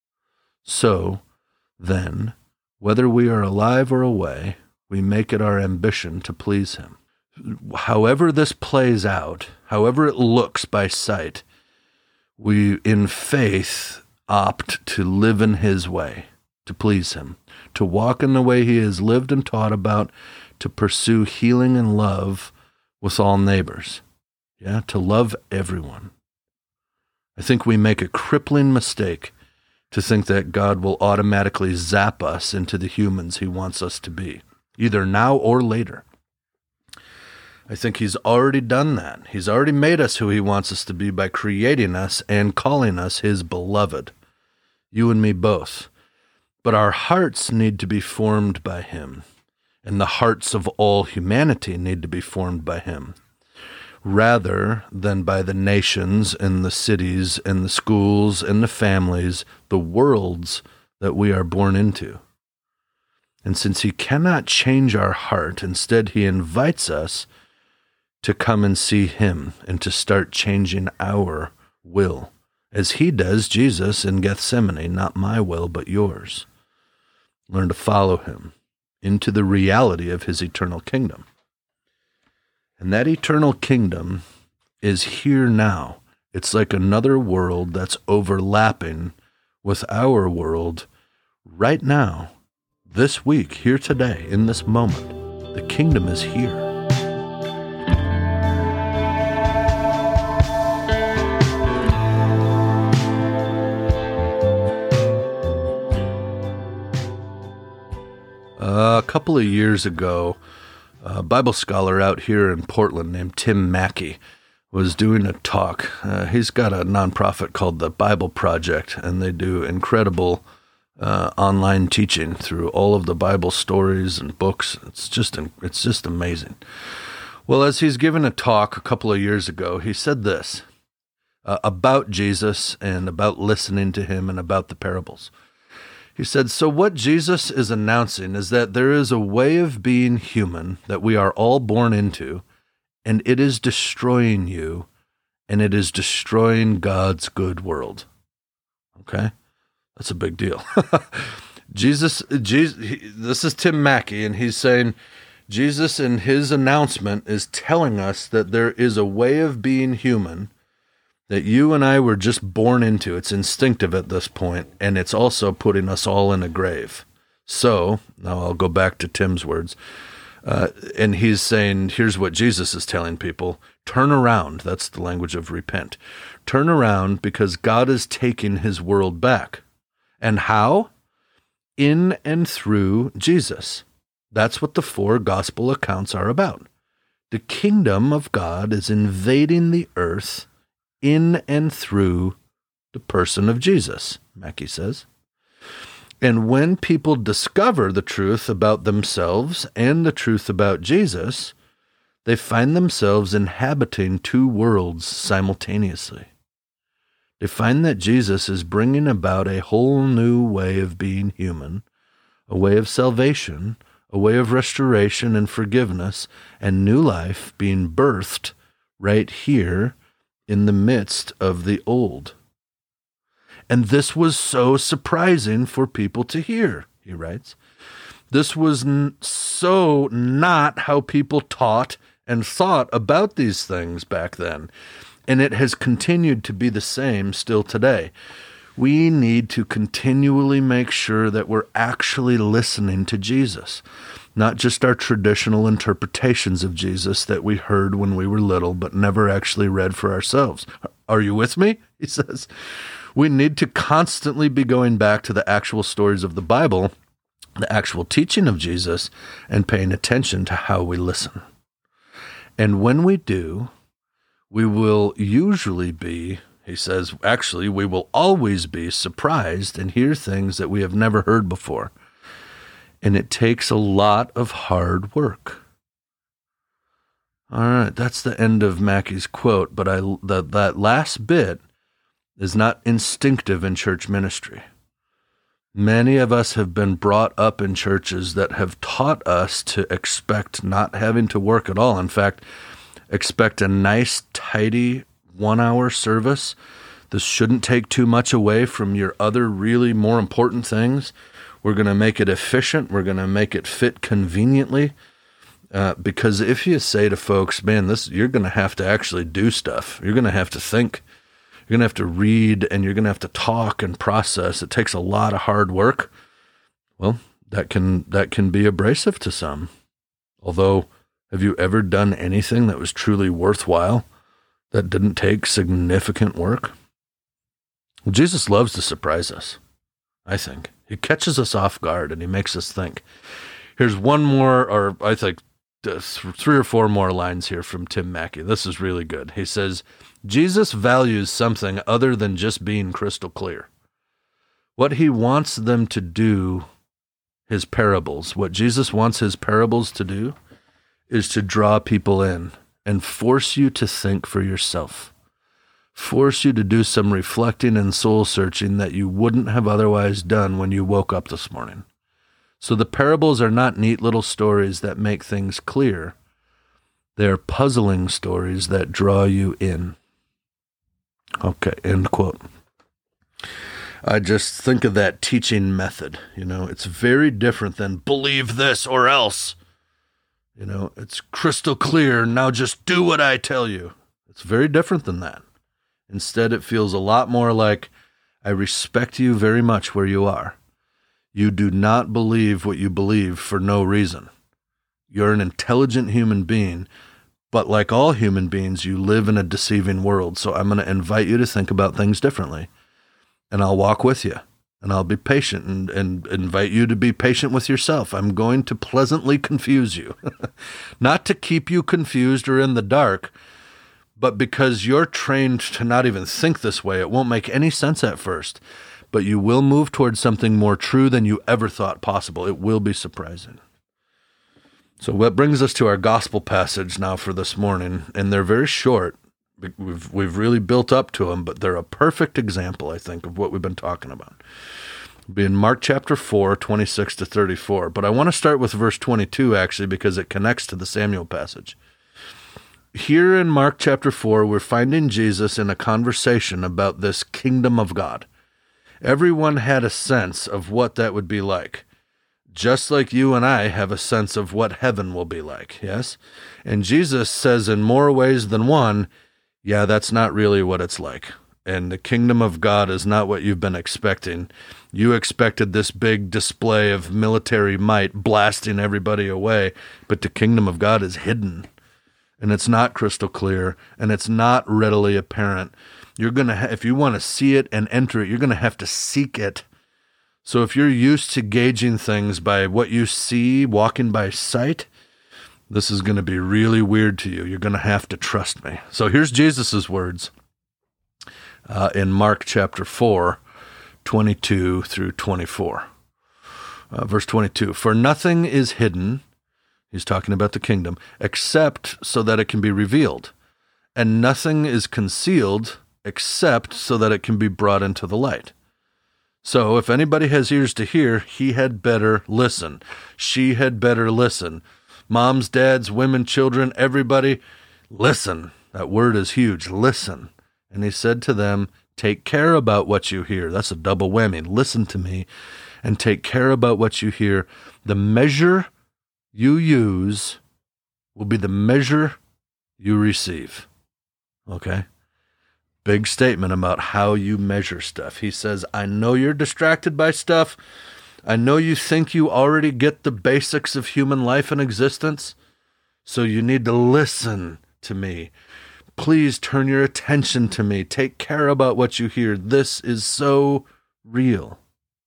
So, then, whether we are alive or away, we make it our ambition to please him. However this plays out, however it looks by sight, we, in faith, opt to live in his way, to please him, to walk in the way he has lived and taught about, to pursue healing and love with all neighbors, yeah, to love everyone. I think we make a crippling mistake to think that God will automatically zap us into the humans he wants us to be. either now or later. I think he's already done that. He's already made us who he wants us to be by creating us and calling us his beloved. You and me both. But our hearts need to be formed by him, and the hearts of all humanity need to be formed by him, rather than by the nations and the cities and the schools and the families, the worlds that we are born into. And since he cannot change our heart, instead he invites us to come and see him and to start changing our will, as he does, Jesus, in Gethsemane, not my will, but yours. Learn to follow him into the reality of his eternal kingdom. And that eternal kingdom is here now. It's like another world that's overlapping with our world right now, this week, here today, in this moment. The kingdom is here. Uh, a couple of years ago, a Bible scholar out here in Portland named Tim Mackie was doing a talk. Uh, he's got a nonprofit called the Bible Project, and they do incredible uh, online teaching through all of the Bible stories and books. It's just it's just amazing. Well, as he's given a talk a couple of years ago, he said this uh, about Jesus and about listening to him and about the parables. He said, so what Jesus is announcing is that there is a way of being human that we are all born into, and it is destroying you, and it is destroying God's good world. Okay? That's a big deal. Jesus, Jesus, he, this is Tim Mackie, and he's saying Jesus in his announcement is telling us that there is a way of being human that you and I were just born into. It's instinctive at this point, and it's also putting us all in a grave. So, now I'll go back to Tim's words, uh, and he's saying, here's what Jesus is telling people, turn around. That's the language of repent. Turn around because God is taking his world back. And how? In and through Jesus. That's what the four gospel accounts are about. The kingdom of God is invading the earth in and through the person of Jesus, Mackie says. And when people discover the truth about themselves and the truth about Jesus, they find themselves inhabiting two worlds simultaneously. They find that Jesus is bringing about a whole new way of being human, a way of salvation, a way of restoration and forgiveness, and new life being birthed right here in the midst of the old. And this was so surprising for people to hear, he writes. This was n- so not how people taught and thought about these things back then. And it has continued to be the same still today. We need to continually make sure that we're actually listening to Jesus, not just our traditional interpretations of Jesus that we heard when we were little, but never actually read for ourselves. Are you with me? He says. We need to constantly be going back to the actual stories of the Bible, the actual teaching of Jesus, and paying attention to how we listen. And when we do, we will usually be, he says, actually, we will always be surprised and hear things that we have never heard before. And it takes a lot of hard work. All right, that's the end of Mackie's quote, but I the, that last bit is not instinctive in church ministry. Many of us have been brought up in churches that have taught us to expect not having to work at all. In fact, expect a nice, tidy one-hour service. This shouldn't take too much away from your other really more important things. We're going to make it efficient. We're going to make it fit conveniently. Uh, because if you say to folks, man, this you're going to have to actually do stuff. You're going to have to think. You're going to have to read, and you're going to have to talk and process. It takes a lot of hard work. Well, that can that can be abrasive to some. Although, have you ever done anything that was truly worthwhile that didn't take significant work? Well, Jesus loves to surprise us, I think. He catches us off guard, and he makes us think. Here's one more, or I think uh, three or four more lines here from Tim Mackie. This is really good. He says, Jesus values something other than just being crystal clear. What he wants them to do, his parables, what Jesus wants his parables to do, is to draw people in and force you to think for yourself. Force you to do some reflecting and soul searching that you wouldn't have otherwise done when you woke up this morning. So the parables are not neat little stories that make things clear. They're puzzling stories that draw you in. Okay, end quote. I just think of that teaching method. You know, it's very different than believe this or else. You know, it's crystal clear. Now just do what I tell you. It's very different than that. Instead, it feels a lot more like, I respect you very much where you are. You do not believe what you believe for no reason. You're an intelligent human being, but like all human beings, you live in a deceiving world. So I'm going to invite you to think about things differently. And I'll walk with you. And I'll be patient and, and invite you to be patient with yourself. I'm going to pleasantly confuse you. Not to keep you confused or in the dark, but because you're trained to not even think this way. It won't make any sense at first, but you will move towards something more true than you ever thought possible. It will be surprising. So what brings us to our gospel passage now for this morning, and they're very short. We've we've really built up to them, but they're a perfect example, I think, of what we've been talking about. It'll be in Mark chapter four, twenty-six to thirty-four. But I want to start with verse twenty-two, actually, because it connects to the Samuel passage. Here in Mark chapter four, we're finding Jesus in a conversation about this kingdom of God. Everyone had a sense of what that would be like. Just like you and I have a sense of what heaven will be like, yes? And Jesus says in more ways than one, yeah, that's not really what it's like. And the kingdom of God is not what you've been expecting. You expected this big display of military might blasting everybody away, but the kingdom of God is hidden. And it's not crystal clear, and it's not readily apparent. You're going to, ha- if you want to see it and enter it, you're going to have to seek it. So if you're used to gauging things by what you see, walking by sight, this is going to be really weird to you. You're going to have to trust me. So here's Jesus's words uh, in Mark chapter four, twenty-two through twenty-four. Uh, verse twenty-two, for nothing is hidden, he's talking about the kingdom, except so that it can be revealed. And nothing is concealed except so that it can be brought into the light. So if anybody has ears to hear, he had better listen. She had better listen. Moms, dads, women, children, everybody, listen. That word is huge. Listen. And he said to them, take care about what you hear. That's a double whammy. Listen to me and take care about what you hear. The measure you use will be the measure you receive. Okay? Big statement about how you measure stuff. He says, I know you're distracted by stuff. I know you think you already get the basics of human life and existence, so you need to listen to me. Please turn your attention to me. Take care about what you hear. This is so real.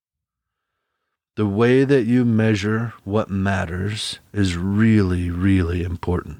The way that you measure what matters is really, really important.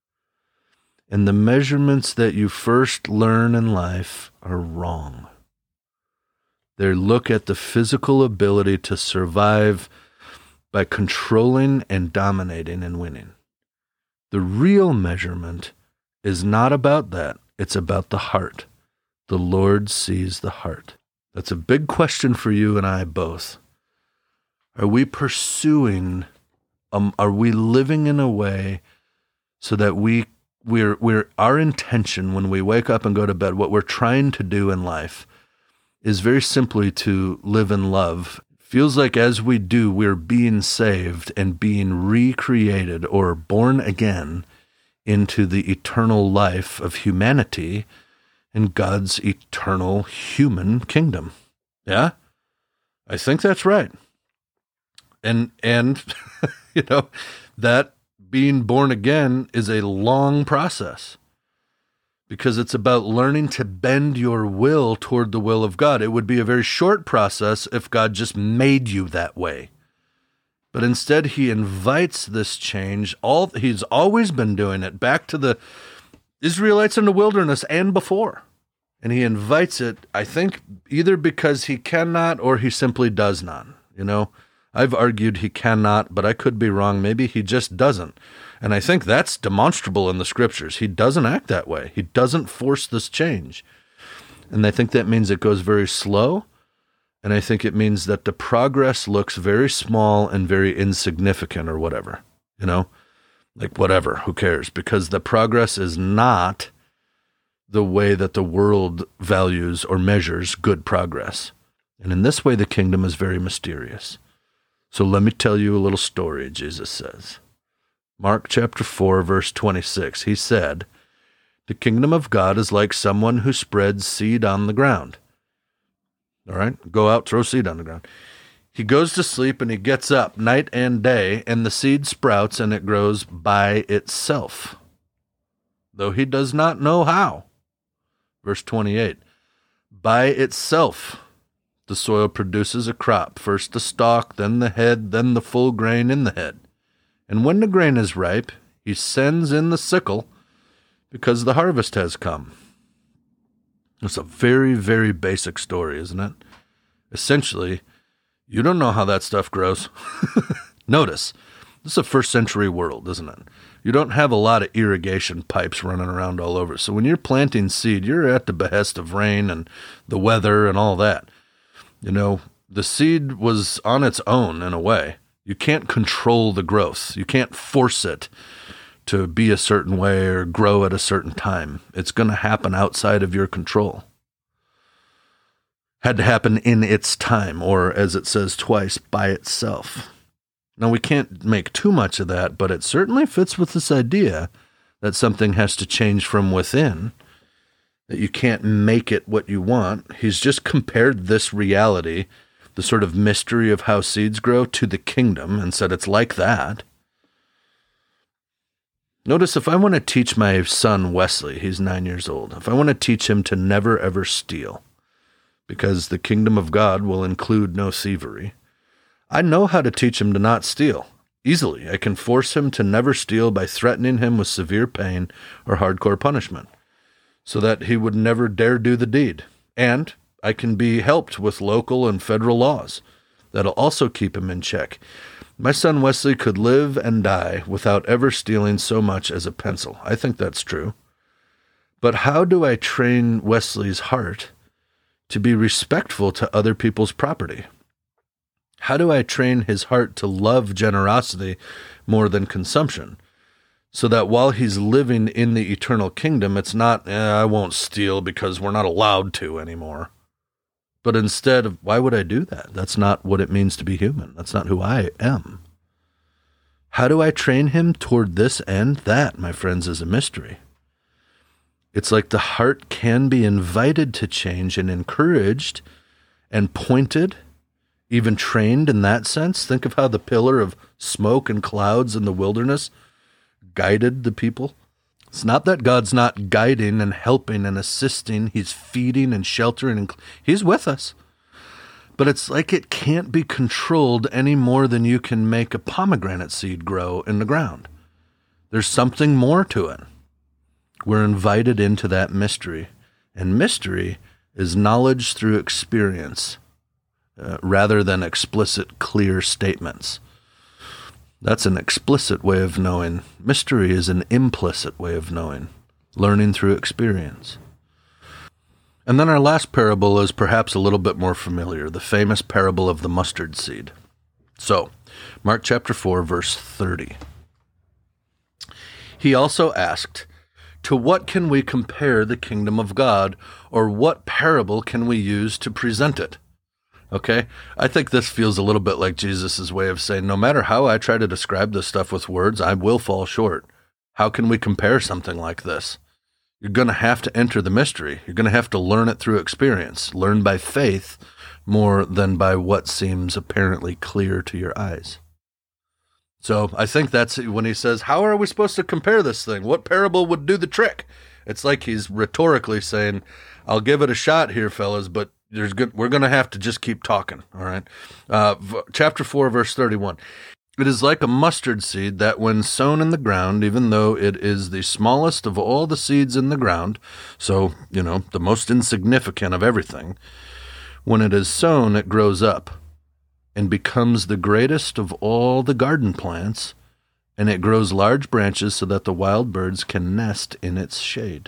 And the measurements that you first learn in life are wrong. They look at the physical ability to survive by controlling and dominating and winning. The real measurement is not about that. It's about the heart. The Lord sees the heart. That's a big question for you and I both. Are we pursuing, um, are we living in a way so that we We're, we're, our intention when we wake up and go to bed, what we're trying to do in life is very simply to live in love. Feels like as we do, we're being saved and being recreated or born again into the eternal life of humanity in God's eternal human kingdom. Yeah? I think that's right. And, and you know, that being born again is a long process because it's about learning to bend your will toward the will of God. It would be a very short process if God just made you that way. But instead, he invites this change. All he's always been doing it back to the Israelites in the wilderness and before. And he invites it, I think, either because he cannot or he simply does not. You know, I've argued he cannot, but I could be wrong. Maybe he just doesn't. And I think that's demonstrable in the scriptures. He doesn't act that way. He doesn't force this change. And I think that means it goes very slow. And I think it means that the progress looks very small and very insignificant or whatever, you know, like whatever, who cares? Because the progress is not the way that the world values or measures good progress. And in this way, the kingdom is very mysterious. So let me tell you a little story, Jesus says. Mark chapter four, verse twenty-six, he said, "The kingdom of God is like someone who spreads seed on the ground." All right, go out, throw seed on the ground. He goes to sleep and he gets up night and day, and the seed sprouts and it grows by itself, though he does not know how. Verse twenty-eight, by itself the soil produces a crop, first the stalk, then the head, then the full grain in the head. And when the grain is ripe, he sends in the sickle because the harvest has come. It's a very, very basic story, isn't it? Essentially, you don't know how that stuff grows. Notice, this is a first century world, isn't it? You don't have a lot of irrigation pipes running around all over. So when you're planting seed, you're at the behest of rain and the weather and all that. You know, the seed was on its own in a way. You can't control the growth. You can't force it to be a certain way or grow at a certain time. It's going to happen outside of your control. Had to happen in its time, or as it says twice, by itself. Now, we can't make too much of that, but it certainly fits with this idea that something has to change from within, that you can't make it what you want. He's just compared this reality, the sort of mystery of how seeds grow, to the kingdom and said it's like that. Notice, if I want to teach my son Wesley, he's nine years old, if I want to teach him to never ever steal, because the kingdom of God will include no thievery, I know how to teach him to not steal. Easily, I can force him to never steal by threatening him with severe pain or hardcore punishment, so that he would never dare do the deed. And I can be helped with local and federal laws that'll also keep him in check. My son Wesley could live and die without ever stealing so much as a pencil. I think that's true. But how do I train Wesley's heart to be respectful to other people's property? How do I train his heart to love generosity more than consumption, so that while he's living in the eternal kingdom, it's not, eh, I won't steal because we're not allowed to anymore. But instead of, why would I do that? That's not what it means to be human. That's not who I am. How do I train him toward this end? That, my friends, is a mystery. It's like the heart can be invited to change and encouraged and pointed, even trained in that sense. Think of how the pillar of smoke and clouds in the wilderness guided the people. It's not that God's not guiding and helping and assisting. He's feeding and sheltering, and he's with us. But it's like it can't be controlled any more than you can make a pomegranate seed grow in the ground. There's something more to it. We're invited into that mystery. And mystery is knowledge through experience, uh, rather than explicit, clear statements. That's an explicit way of knowing. Mystery is an implicit way of knowing, learning through experience. And then our last parable is perhaps a little bit more familiar, the famous parable of the mustard seed. So, Mark chapter four, verse thirty. He also asked, "To what can we compare the kingdom of God, or what parable can we use to present it?" Okay, I think this feels a little bit like Jesus' way of saying, no matter how I try to describe this stuff with words, I will fall short. How can we compare something like this? You're going to have to enter the mystery. You're going to have to learn it through experience, learn by faith more than by what seems apparently clear to your eyes. So I think that's when he says, how are we supposed to compare this thing? What parable would do the trick? It's like he's rhetorically saying, I'll give it a shot here, fellas, but There's good. We're going to have to just keep talking, all right? Uh, v- chapter four, verse thirty-one. It is like a mustard seed that when sown in the ground, even though it is the smallest of all the seeds in the ground, so, you know, the most insignificant of everything, when it is sown, it grows up and becomes the greatest of all the garden plants, and it grows large branches so that the wild birds can nest in its shade.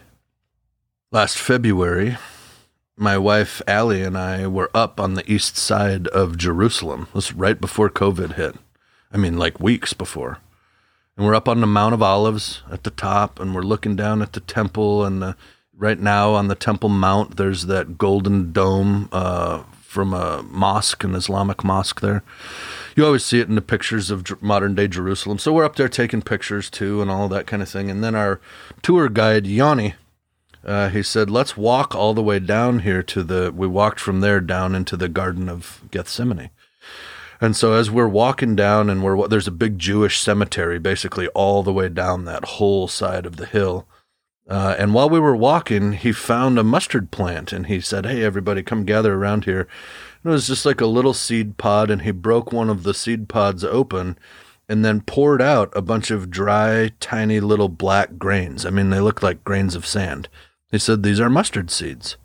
Last February, my wife Allie and I were up on the east side of Jerusalem. This was right before COVID hit. I mean, like weeks before. And we're up on the Mount of Olives at the top, and we're looking down at the temple. And the, right now on the Temple Mount, there's that golden dome uh, from a mosque, an Islamic mosque there. You always see it in the pictures of modern-day Jerusalem. So we're up there taking pictures, too, and all that kind of thing. And then our tour guide, Yanni, uh, he said, let's walk all the way down here to the... We walked from there down into the Garden of Gethsemane. And so as we're walking down, and we're there's a big Jewish cemetery basically all the way down that whole side of the hill. Uh, and while we were walking, he found a mustard plant, and he said, hey, everybody, come gather around here. And it was just like a little seed pod, and he broke one of the seed pods open and then poured out a bunch of dry, tiny little black grains. I mean, they look like grains of sand. He said, these are mustard seeds.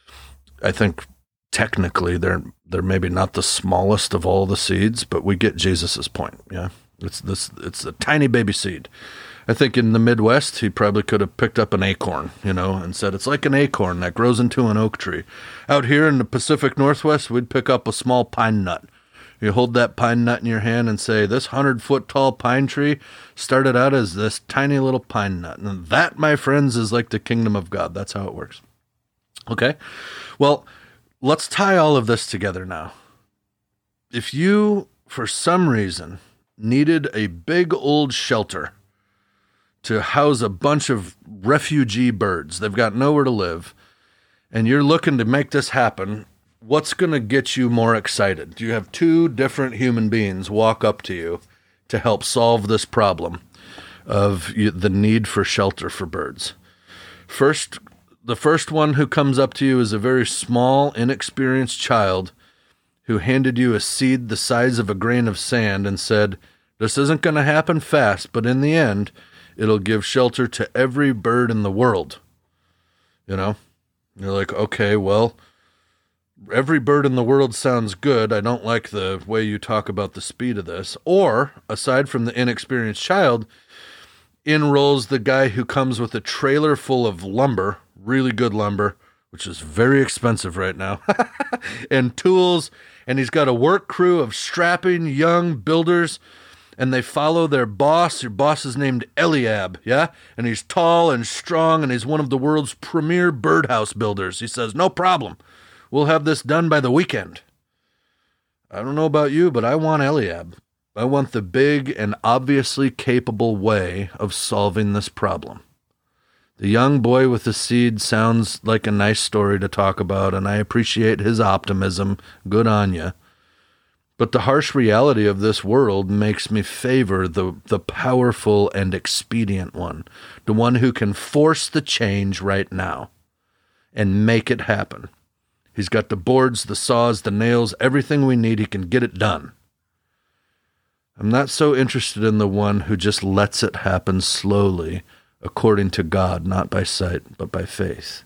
I think technically they're they're maybe not the smallest of all the seeds, but we get Jesus's point. Yeah, it's this it's a tiny baby seed. I think in the Midwest he probably could have picked up an acorn, you know, and said it's like an acorn that grows into an oak tree. Out here in the Pacific Northwest, we'd pick up a small pine nut. You hold that pine nut in your hand and say, this hundred foot tall pine tree started out as this tiny little pine nut, and that, my friends, is like the kingdom of God. That's how it works. Okay, well. Let's tie all of this together now. If you, for some reason, needed a big old shelter to house a bunch of refugee birds, they've got nowhere to live, and you're looking to make this happen, what's going to get you more excited? Do you have two different human beings walk up to you to help solve this problem of the need for shelter for birds? First, The first one who comes up to you is a very small, inexperienced child who handed you a seed the size of a grain of sand and said, this isn't going to happen fast, but in the end, it'll give shelter to every bird in the world. You know? You're like, okay, well, every bird in the world sounds good. I don't like the way you talk about the speed of this. Or, aside from the inexperienced child, in rolls the guy who comes with a trailer full of lumber, really good lumber, which is very expensive right now, and tools, and he's got a work crew of strapping young builders, and they follow their boss. Your boss is named Eliab, yeah? And he's tall and strong, and he's one of the world's premier birdhouse builders. He says, no problem. We'll have this done by the weekend. I don't know about you, but I want Eliab. I want the big and obviously capable way of solving this problem. The young boy with the seed sounds like a nice story to talk about, and I appreciate his optimism. Good on you. But the harsh reality of this world makes me favor the, the powerful and expedient one, the one who can force the change right now and make it happen. He's got the boards, the saws, the nails, everything we need. He can get it done. I'm not so interested in the one who just lets it happen slowly, according to God, not by sight, but by faith.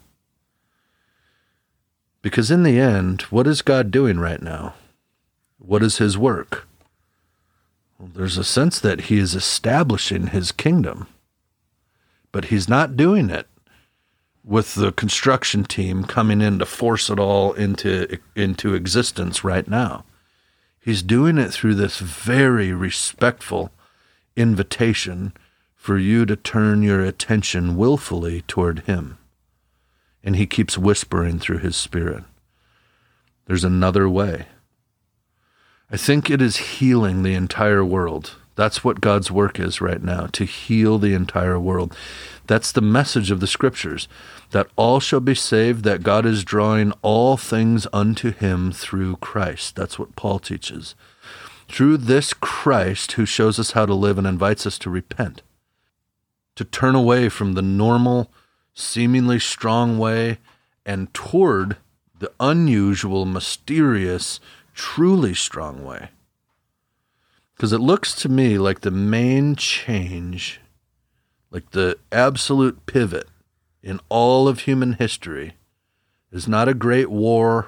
Because in the end, what is God doing right now? What is his work? Well, there's a sense that he is establishing his kingdom, but he's not doing it with the construction team coming in to force it all into, into existence right now. He's doing it through this very respectful invitation for you to turn your attention willfully toward him. And he keeps whispering through his spirit, there's another way. I think it is healing the entire world. That's what God's work is right now, to heal the entire world. That's the message of the scriptures, that all shall be saved, that God is drawing all things unto him through Christ. That's what Paul teaches. Through this Christ who shows us how to live and invites us to repent, to turn away from the normal, seemingly strong way and toward the unusual, mysterious, truly strong way. Because it looks to me like the main change, like the absolute pivot in all of human history, is not a great war.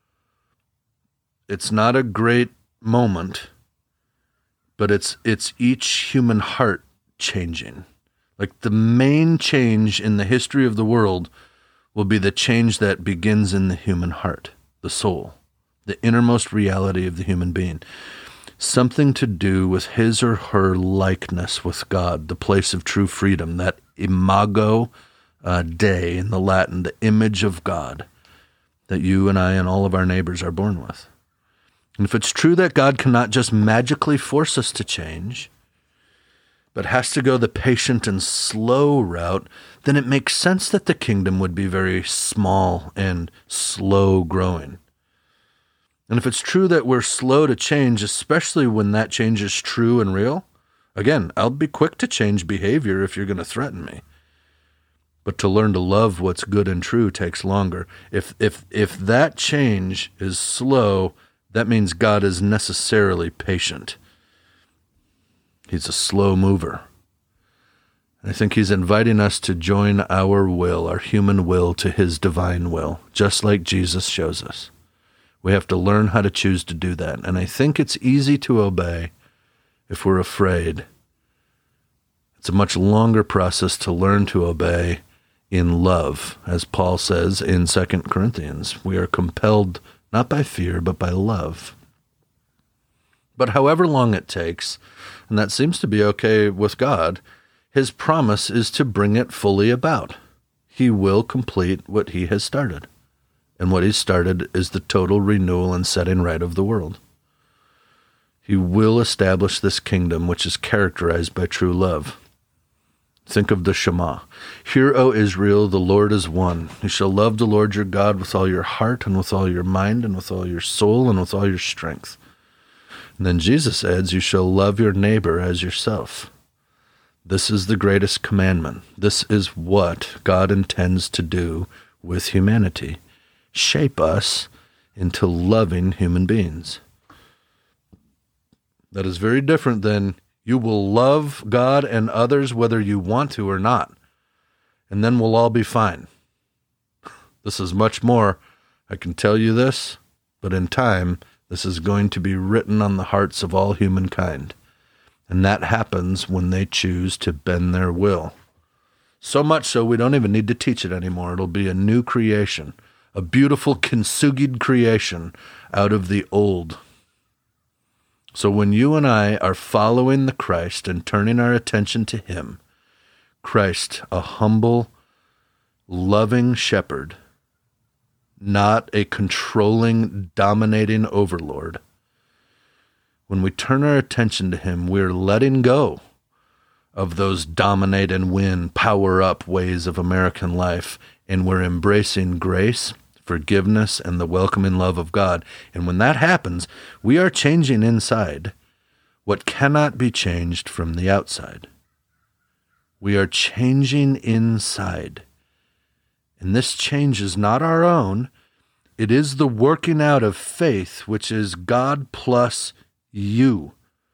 It's not a great moment, but it's it's each human heart changing. Like the main change in the history of the world will be the change that begins in the human heart, the soul, the innermost reality of the human being. Something to do with his or her likeness with God, the place of true freedom, that imago uh, Dei in the Latin, the image of God that you and I and all of our neighbors are born with. And if it's true that God cannot just magically force us to change, but has to go the patient and slow route, then it makes sense that the kingdom would be very small and slow growing. And if it's true that we're slow to change, especially when that change is true and real, again, I'll be quick to change behavior if you're going to threaten me. But to learn to love what's good and true takes longer. If if if that change is slow, that means God is necessarily patient. He's a slow mover. And I think he's inviting us to join our will, our human will, to his divine will, just like Jesus shows us. We have to learn how to choose to do that. And I think it's easy to obey if we're afraid. It's a much longer process to learn to obey in love, as Paul says in Second Corinthians. We are compelled not by fear, but by love. But however long it takes, and that seems to be okay with God, his promise is to bring it fully about. He will complete what he has started. And what he started is the total renewal and setting right of the world. He will establish this kingdom which is characterized by true love. Think of the Shema. Hear, O Israel, the Lord is one. You shall love the Lord your God with all your heart and with all your mind and with all your soul and with all your strength. And then Jesus adds, you shall love your neighbor as yourself. This is the greatest commandment. This is what God intends to do with humanity. Shape us into loving human beings. That is very different than you will love God and others whether you want to or not, and then we'll all be fine. This is much more, I can tell you this, but in time, this is going to be written on the hearts of all humankind, and that happens when they choose to bend their will. So much so we don't even need to teach it anymore. It'll be a new creation. A beautiful kintsugied creation out of the old. So when you and I are following the Christ and turning our attention to him, Christ, a humble, loving shepherd, not a controlling, dominating overlord, when we turn our attention to him, we're letting go of those dominate and win, power up ways of American life, and we're embracing grace, forgiveness, and the welcoming love of God. And when that happens, we are changing inside what cannot be changed from the outside. We are changing inside. And this change is not our own. It is the working out of faith, which is God plus you.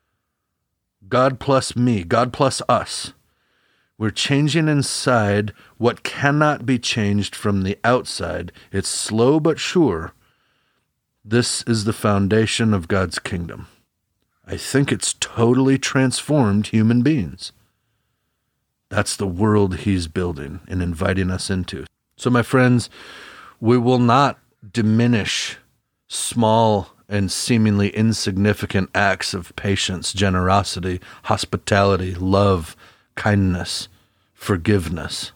God plus me. God plus us. We're changing inside what cannot be changed from the outside. It's slow but sure. This is the foundation of God's kingdom. I think it's totally transformed human beings. That's the world he's building and inviting us into. So, my friends, we will not diminish small and seemingly insignificant acts of patience, generosity, hospitality, love, kindness, forgiveness.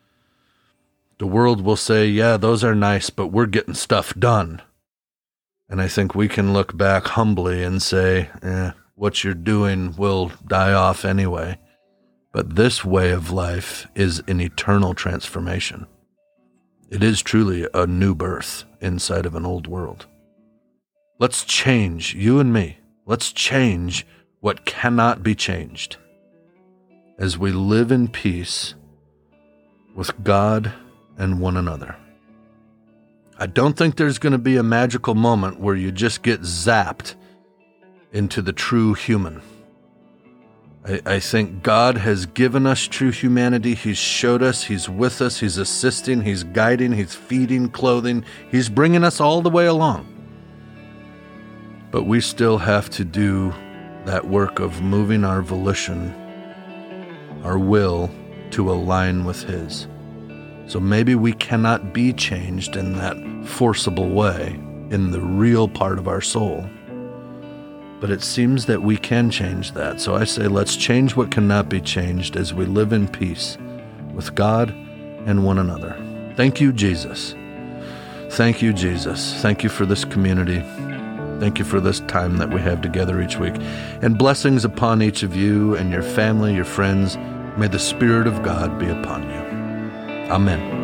The world will say, yeah, those are nice, but we're getting stuff done. And I think we can look back humbly and say, eh, what you're doing will die off anyway. But this way of life is an eternal transformation. It is truly a new birth inside of an old world. Let's change, you and me. Let's change what cannot be changed as we live in peace with God and one another. I don't think there's going to be a magical moment where you just get zapped into the true human. I, I think God has given us true humanity. He's showed us, He's with us, He's assisting, He's guiding, He's feeding, clothing. He's bringing us all the way along. But we still have to do that work of moving our volition, our will, to align with His. So maybe we cannot be changed in that forcible way, in the real part of our soul. But it seems that we can change that. So I say, let's change what cannot be changed as we live in peace with God and one another. Thank you, Jesus. Thank you, Jesus. Thank you for this community. Thank you for this time that we have together each week. And blessings upon each of you and your family, your friends. May the Spirit of God be upon you. Amen.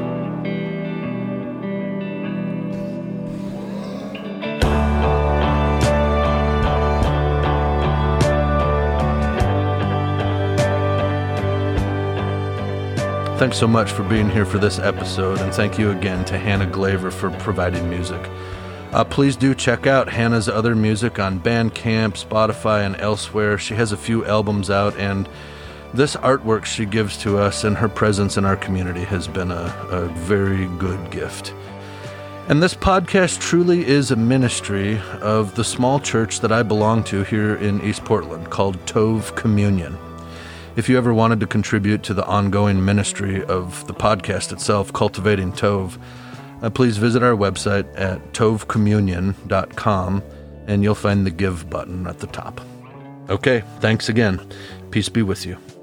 Thanks so much for being here for this episode, and thank you again to Hannah Glaver for providing music. Uh, please do check out Hannah's other music on Bandcamp, Spotify, and elsewhere. She has a few albums out, and this artwork she gives to us and her presence in our community has been a, a very good gift. And this podcast truly is a ministry of the small church that I belong to here in East Portland called Tove Communion. If you ever wanted to contribute to the ongoing ministry of the podcast itself, Cultivating Tove, uh, please visit our website at tove communion dot com, and you'll find the Give button at the top. Okay, thanks again. Peace be with you.